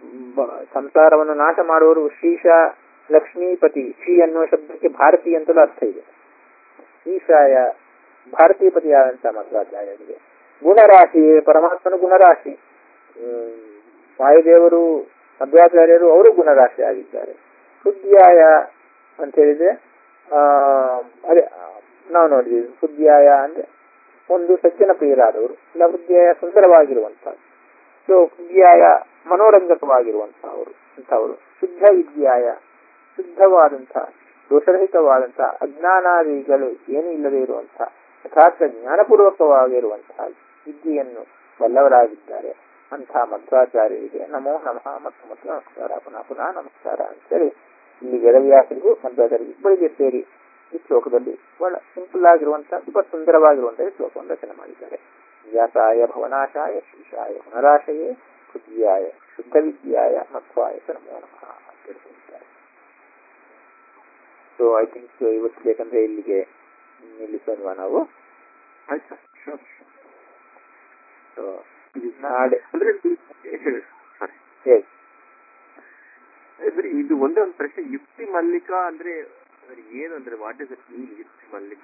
ಸಂಸಾರವನ್ನು ನಾಶ ಮಾಡುವವರು ಶ್ರೀಶ ಲಕ್ಷ್ಮೀಪತಿ. ಶ್ರೀ ಅನ್ನುವ ಶಬ್ದಕ್ಕೆ ಭಾರತಿ ಅಂತಲೂ ಅರ್ಥ ಇದೆ. ಶ್ರೀಶಾಯ ಭಾರತೀಪತಿಯಾದಂತಹ ಮಧ್ವಾಚಾರ್ಯರಿಗೆ, ಗುಣರಾಶಿ ಪರಮಾತ್ಮನ ಗುಣರಾಶಿ. ಹ್ಮ್ ವಾಯುದೇವರು ಮಧ್ವಾಚಾರ್ಯರು ಅವರು ಗುಣರಾಶಿ ಆಗಿದ್ದಾರೆ. ಹೃದಯಾಯ ಅಂತ ಹೇಳಿದ್ರೆ ಆ ಅದೇ ನಾವು ನೋಡಿದ್ವಿ, ಹೃದಯಾಯ ಅಂದ್ರೆ ಒಂದು ಸಜ್ಜನ ಪ್ರಿಯರಾದವರು, ಇಲ್ಲ ಹೃದಯಾಯ ಸುಂದರವಾಗಿರುವಂತಹ, ಸೊ ಹೃದಯಾಯ ಮನೋರಂಜಕವಾಗಿರುವಂತಹವರು ಅಂಥವರು. ಶುದ್ಧ ವಿದ್ಯಾಯ ಶುದ್ಧವಾದಂತಹ ದೋಷರಹಿತವಾದಂತಹ ಅಜ್ಞಾನಾದಿಗಳು ಏನೂ ಇಲ್ಲದೆ ಇರುವಂತಹ ಯಥಾರ್ಥ ಜ್ಞಾನಪೂರ್ವಕವಾಗಿರುವಂತಹ ವಿದ್ಯೆಯನ್ನು ಬಲ್ಲವರಾಗಿದ್ದಾರೆ. ಅಂತಹ ಮಧ್ವಾಚಾರ್ಯರಿಗೆ ನಮೋ ನಮಃ ಮತ್ತು ಮತ್ತು ನಮಸ್ಕಾರ, ಪುನಃ ಪುನಃ ನಮಸ್ಕಾರ ಅಂತೇಳಿ ಇಲ್ಲಿ ವೇದವ್ಯಾಸರಿಗೂ ಮಧ್ವಾಚಾರ್ಯರಿಗೂ ಇಬ್ಬರಿಗೆ ಸೇರಿ ಈ ಶ್ಲೋಕದಲ್ಲಿ ಬಹಳ ಸಿಂಪಲ್ ಆಗಿರುವಂತಹ ತುಂಬಾ ಸುಂದರವಾಗಿರುವಂತಹ ಈ ಶ್ಲೋಕವನ್ನು ರಚನೆ ಮಾಡಿದ್ದಾರೆ. ವ್ಯಾಸಾಯ ಭವನಾಶಾಯ ಶ್ರೀಶಾಯ ಗುಣರಾಶಯೇ ಹೃದಯಾಯ ಶುದ್ಧ ವಿದ್ಯಾಯ ಮಧ್ವಾಯ ನಮೋ ನಮಃ ಅಂತ ಹೇಳ್ತಿದ್ದಾರೆ. ಸೊ ಐ ಥಿಂಕ್ ಇವತ್ತು ಬೇಕಂದ್ರೆ ಇಲ್ಲಿಗೆ ನಿಲ್ಲಿಸೋಣ ನಾವು. ನಾಳೆ ಅಂದ್ರೆ ಇದು ಒಂದೇ ಒಂದು ಪ್ರಶ್ನೆ, ಯುಕ್ತಿ ಮಲ್ಲಿಕ ಅಂದ್ರೆ ಏನಂದ್ರೆ ವಾಟ್ ಇಸ್ ಇಟ್ ಮೀನ್ ಯುಕ್ತಿ ಮಲ್ಲಿಕ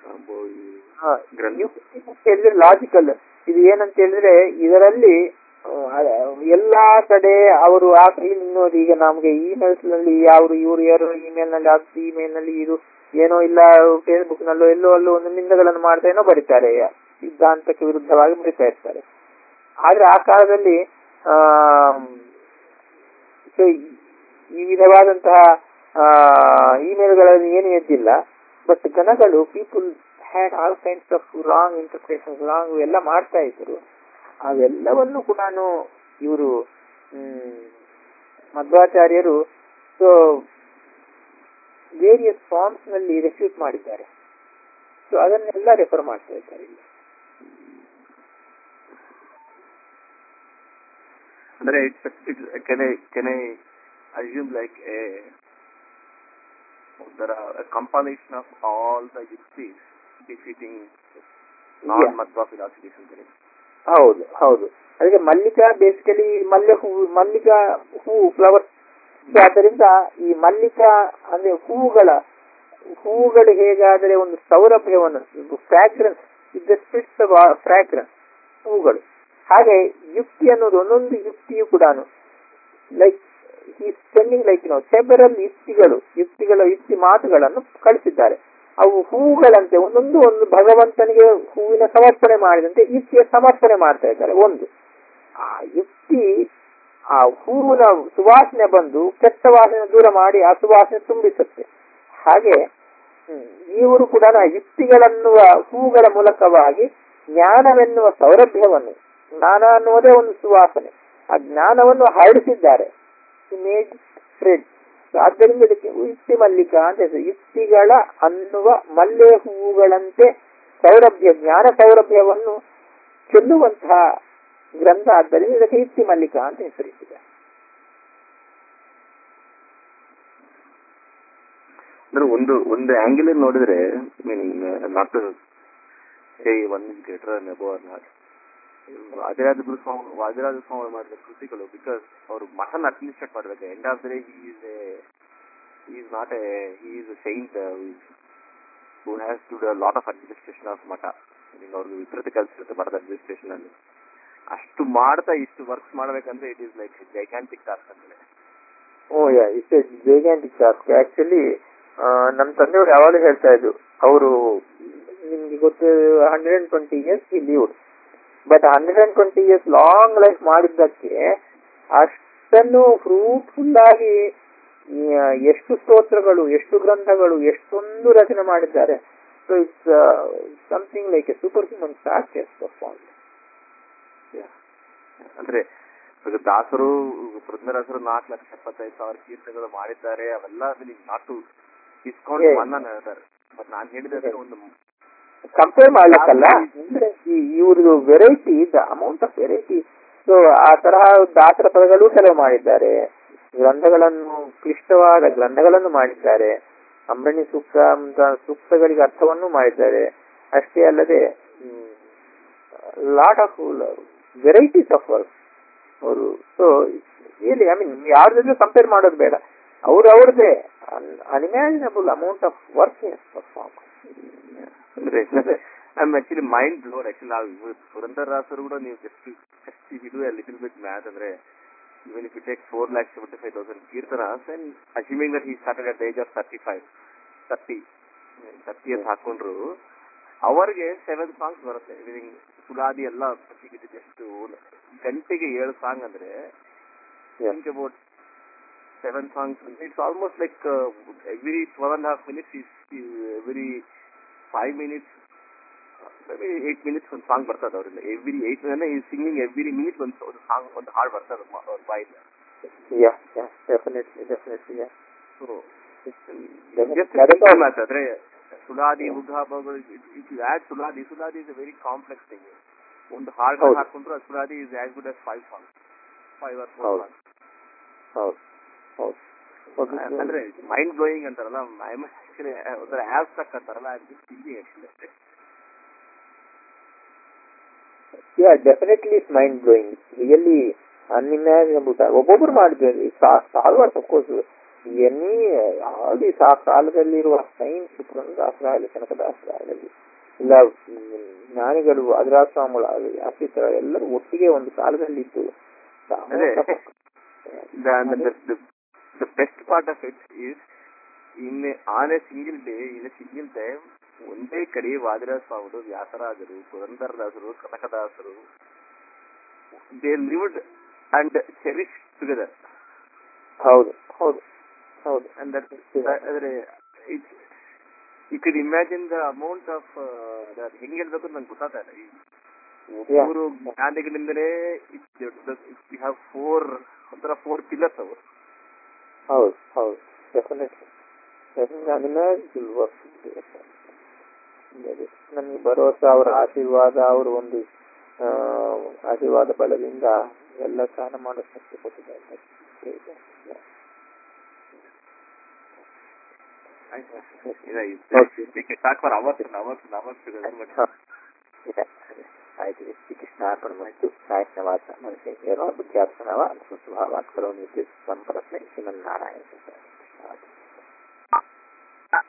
ಹೇಳಿದ್ರೆ ಲಾಜಿಕಲ್. ಇದು ಏನಂತ ಹೇಳಿದ್ರೆ ಇದರಲ್ಲಿ ಎಲ್ಲಾ ಕಡೆ ಅವರು ಆ ನೋಡಿ, ಈಗ ನಮ್ಗೆ ಇಮೇಲ್ಸ್ ನಲ್ಲಿ ಯಾರು ಇವರು ಯಾರು ಇಮೇಲ್ ನಲ್ಲಿ ಆಗ್ತದೆ, ಇಮೇಲ್ ನಲ್ಲಿ ಇದು ಏನೋ ಇಲ್ಲ, ಫೇಸ್ಬುಕ್ ನಲ್ಲೋ ಎಲ್ಲೋ ಅಲ್ಲೋ ಒಂದು ನಿಂದೆಗಳನ್ನು ಮಾಡ್ತಾ ಏನೋ ಬರೀತಾರೆ, ಸಿದ್ಧಾಂತಕ್ಕೆ ವಿರುದ್ಧವಾಗಿ ಬರೀತಾ ಇರ್ತಾರೆ. ಆದ್ರೆ ಆ ಕಾಲದಲ್ಲಿ ಆ ಈ ವಿಧವಾದಂತಹ ಇಮೇಲ್ಗಳಲ್ಲಿ ಏನು ಎದ್ದಿಲ್ಲ. ಬಟ್ ಜನಗಳು people had all kinds of wrong interpretation, wrong ಎಲ್ಲ ಮಾಡ್ತಾ ಇದ್ರು. ಅವೆಲ್ಲವನ್ನು ಕೂಡ ಇವರು ಹ್ಮ್ ಮಧ್ವಾಚಾರ್ಯರು ಸೊ ವೇರಿಯಸ್ ಫಾರ್ಮ್ಸ್ ನಲ್ಲಿ ರೆಫ್ಯೂಟ್ ಮಾಡಿದ್ದಾರೆ. ಸೊ ಅದನ್ನೆಲ್ಲ ರೆಫರ್ ಮಾಡ್ತಾ ಇದ್ದಾರೆ ಇಲ್ಲಿ. ಅಂದ್ರೆ can I can I assume like a there are a compilation of all the yuktis defeating non-Madhva philosophies ಅಂತ ಹೇಳಿ? ಹೌದು ಹೌದು. ಅದಕ್ಕೆ ಮಲ್ಲಿಕಾ ಬೇಸಿಕಲಿ ಮಲ್ಲೆ ಹೂವು, ಮಲ್ಲಿಕಾ ಹೂವು ಫ್ಲವರ್. ಆದ್ದರಿಂದ ಈ ಮಲ್ಲಿಕಾ ಅಂದ್ರೆ ಹೂವುಗಳ ಹೂವುಗಳು ಹೇಗಾದರೆ ಒಂದು ಸೌರಭ್ಯವನ್ನು, fragrance is the spits fragrance ಹೂವುಗಳು, ಹಾಗೆ ಯುಕ್ತಿ ಅನ್ನೋದು ಒಂದೊಂದು ಯುಕ್ತಿಯು ಕೂಡ ಲೈಕ್ ಈ ಸ್ಪೆಂಡಿಂಗ್ ಲೈಕ್ ನಾವು ಸೆವೆರಲ್ ಯುಕ್ತಿಗಳು ಯುಕ್ತಿಗಳ ಯುಕ್ತಿ ಮಾತುಗಳನ್ನು ಕಳಿಸಿದ್ದಾರೆ. ಅವು ಹೂವುಗಳಂತೆ ಒಂದೊಂದು ಒಂದು ಭಗವಂತನಿಗೆ ಹೂವಿನ ಸಮರ್ಪಣೆ ಮಾಡಿದಂತೆ ಯುಕ್ತಿಯ ಸಮರ್ಪಣೆ ಮಾಡ್ತಾ ಇದ್ದಾರೆ. ಒಂದು ಆ ಯುಕ್ತಿ ಆ ಹೂವಿನ ಸುವಾಸನೆ ಬಂದು ಕೆಟ್ಟ ವಾಸನೆ ದೂರ ಮಾಡಿ ಆ ಸುವಾಸನೆ ತುಂಬಿಸುತ್ತೆ. ಹಾಗೆ ಇವರು ಕೂಡ ಯುಕ್ತಿಗಳನ್ನುವ ಹೂಗಳ ಮೂಲಕವಾಗಿ ಜ್ಞಾನವೆನ್ನುವ ಸೌರಭ್ಯವನ್ನು, ಜ್ಞಾನ ಅನ್ನುವುದೇ ಒಂದು ಸುವಾಸನೆ, ಆ ಜ್ಞಾನವನ್ನು ಹರಡಿಸಿದ್ದಾರೆ. Image spread. ಆದ್ದರಿಂದ ಇದಕ್ಕೆ ಯುಕ್ತಿ ಮಲ್ಲಿಕಾ ಅಂತ ಹೆಸರು. ಯುಕ್ತಿಗಳ ಅನ್ನುವ ಮಲ್ಲೆ ಹೂವುಗಳಂತೆ ಸೌರಭ್ಯ, ಜ್ಞಾನ ಸೌರಭ್ಯವನ್ನು ಚೆಲ್ಲುವಂತಹ ಗ್ರಂಥ. ಆದ್ದರಿಂದ ಇದಕ್ಕೆ ಯುಕ್ತಿ ಮಲ್ಲಿಕಾ ಅಂತ ಹೆಸರಿಸಿದೆ. ಅಂದ್ರೆ ಒಂದು ಒಂದು ಆಂಗಲ್ ನೋಡಿದ್ರೆ mean not hey one is greater and above or not. ವಾದಿರಾಜ ಗುರು ಸ್ವಾಮಿ ವಾದಿರಾಜ ಸ್ವಾಮಿ ಮಾಡಿದ ಕೃತಿಗಳು, ಬಿಕಾಸ್ ಅವರು ಮಠನ ಅಡ್ಮಿನಿಸ್ಟ್ರೇಟ್ ಮಾಡಬೇಕು. End of the day he is a he is not a he is a saint who has to do lot of administration of mutt. ಅವ್ರಿಗೆ ವಿಪರೀತ ಕೆಲಸ ಇರುತ್ತೆ ಮಠದ ಅಡ್ಮಿನಿಸ್ಟ್ರೇಷನ್ ಅಲ್ಲಿ. ಅಷ್ಟು ಮಾಡ್ತಾ ಇಷ್ಟು ವರ್ಕ್ಸ್ ಮಾಡ್ಬೇಕಂದ್ರೆ it is like gigantic task ಅಂದ್ರೆ. Oh yeah it's a gigantic task. Actually ನಮ್ಮ ತಂದೆಯವರು ಯಾವಾಗಲೂ ಹೇಳ್ತಾ ಇದ್ರು, ಅವರು ನಿಮ್ಗೆ ಗೊತ್ತು hundred and twenty years he lived, but hundred and twenty years long life ಮಾಡಿದ್ದಕ್ಕೆ ಅಷ್ಟನ್ನು ಫ್ರೂಟ್ಫುಲ್ ಆಗಿ ಎಷ್ಟು ಸ್ತೋತ್ರಗಳು, ಎಷ್ಟು ಗ್ರಂಥಗಳು, ಎಷ್ಟೊಂದು ರಚನೆ ಮಾಡಿದ್ದಾರೆ. So it's something like a super human task is perform. ಅಂದ್ರೆ ದಾಸರು ಪುರಂದರದಾಸರು ನಾಲ್ಕು ಲಕ್ಷ ಎಪ್ಪತ್ತೈದು ಸಾವಿರ ಕೀರ್ತನೆಗಳು ಮಾಡಿದ್ದಾರೆ. ಅವೆಲ್ಲ not to discount one on ಹೇಳ್ತಾರೆ. ಬಟ್ ನಾನು ಹೇಳಿದ್ರೆ ಒಂದು ಕಂಪೇರ್ ಮಾಡ್ಲಿಕ್ಕಲ್ಲ, ಅಂದ್ರೆ ಇವ್ರದ್ದು variety, the amount of variety. So ಆ ತರಹ ದಾಸರ ಪದಗಳು ಕೆಲವು ಮಾಡಿದ್ದಾರೆ, ಗ್ರಂಥಗಳನ್ನು ಕ್ಲಿಷ್ಟವಾದ ಗ್ರಂಥಗಳನ್ನು ಮಾಡಿದ್ದಾರೆ, ಅಂಬರಣಿ ಸೂಕ್ತ ಸೂಕ್ತಗಳಿಗೆ ಅರ್ಥವನ್ನು ಮಾಡಿದ್ದಾರೆ. ಅಷ್ಟೇ ಅಲ್ಲದೆ lot of varieties of work ಅವರು. ಸೊ ರಿಯಲಿ ಐ ಮೀನ್ ಯಾರ ಜೊತೆ ಕಂಪೇರ್ ಮಾಡೋದು ಬೇಡ, ಅವ್ರು ಅವ್ರದ್ದೇ unimaginable amount of work perform. ಅಂದ್ರೆ I am actually mind blowed. Actually ನಾವು ಪುರಂದರದಾಸರು ಕೂಡ ನೀವು ಜಸ್ಟ್ ಜಸ್ಟ್ ಇದು ಲಿಟಲ್ ಬಿಟ್ ಮ್ಯಾಥ್ ಅಂದ್ರೆ even if you take four lakh seventy-five thousand kirtanas and assuming that he started at the age of thirty-five, thirty, thirty ಅಂತ ಹಾಕೊಂಡ್ರು ಅವರಿಗೆ seven songs ಬರುತ್ತೆ. ಸುಲಾದಿ ಎಲ್ಲ ಎಷ್ಟು ಗಂಟೆಗೆ ಏಳು ಸಾಂಗ್ ಅಂದ್ರೆ think about seven songs. It's almost like uh, every twelve and a half minutes is every five minutes, maybe eight minutes ಒಂದು song ಬರ್ತದೆ ಅವ್ರಿಂದ. ಎವ್ರಿ ಏಟ್ ಅಂದ್ರೆ ಈ ಸಿಂಗಿಂಗ್ ಎವ್ರಿ ಮಿನಿಟ್ ಒಂದು ಒಂದು ಸಾಂಗ್ ಒಂದು ಹಾಡು ಬರ್ತದೆ ಅವ್ರ ಬಾಯಿಂದ. ಅಂದ್ರೆ ಸುಲಾದಿ ಉದ್ಧಾಭಗಳು suladi suladi is a very complex thing. ಒಂದು ಹಾಡು ಹಾಕೊಂಡ್ರು suladi is as good as five song five or four song. ಅಂದ್ರೆ ಮೈಂಡ್ ಬ್ಲೋಯಿಂಗ್ ಅಂತಾರಲ್ಲ, ಒಂಥರ ಆಬ್ಸ್ಟ್ರಾಕ್ಟ್ ಅಂತಾರಲ್ಲ, thinking actually. Yeah definitely it's mind blowing, really unimaginable. ಒಬ್ಬೊಬ್ರು ಮಾಡಿದ್ವಿ solvers of course any all this ಆ ಕಾಲದಲ್ಲಿರುವ ಸೈನ್ಸ್, ಪುರಂದರದಾಸರಾಗಲಿ ಕನಕದಾಸರಾಗಲಿ ಇಲ್ಲ ಜ್ಞಾನಿಗಳು ಅದ್ರಾಸ್ವಾಮಿಗಳು ಆಗಲಿ ಅಫಿಸರ ಎಲ್ಲರೂ ಒಟ್ಟಿಗೆ ಒಂದು ಕಾಲದಲ್ಲಿ ಇದ್ದು. The best part of it is in a, on a single day, in a single time, ಒಂದೇ ಕಡೆ ವಾದಿರಾಜ ಸ್ವಾಮಿಗಳು, ವ್ಯಾಸರಾಜರು, ಪುರಂದರದಾಸರು, ಕನಕದಾಸರು, they lived and cherished together. ಹೌದು ಹೌದು ಹೌದು. And that ಅಂದ್ರೆ you could imagine the amount of ಹೆಂಗ್ ಹೇಳ್ಬೇಕು ನಂಗೆ ಗೊತ್ತಾಗ್ತಾ ಇಲ್ಲ. ಈ ಮೂರು ಜ್ಞಾನಿಗಳಿಂದಲೇ we have four ಒಂಥರ ಫೋರ್ ಪಿಲ್ಲರ್ಸ್ ಅವರು. ಹೌದು ಹೌದು ಡೆಫಿನೆಟ್ಲಿ ನಮಗೆ ಭರವಸೆ, ಅವರ ಆಶೀರ್ವಾದ, ಅವರು ಒಂದು ಆಶೀರ್ವಾದ ಬಲದಿಂದ ಎಲ್ಲ ಸ್ನಾನ ಮಾಡೋ ಶಕ್ತಿ ಕೊಟ್ಟಿದ್ದಾರೆ. ಆಯ್ತು. ಶ್ರೀಕೃಷ್ಣಾರ್ಪಣಮಸ್ತು. ಸಾಯಜ್ಞವಾದ ಮನುಷ್ಯ ಬುದ್ಧ್ಯಾತ್ಮನವ ಅನುಸ್ವಭಾವಾತ್ ಕರೋಮಿ ಸಂಪರಸ್ಮೈ ಶ್ರೀಮನ್ನಾರಾಯಣ.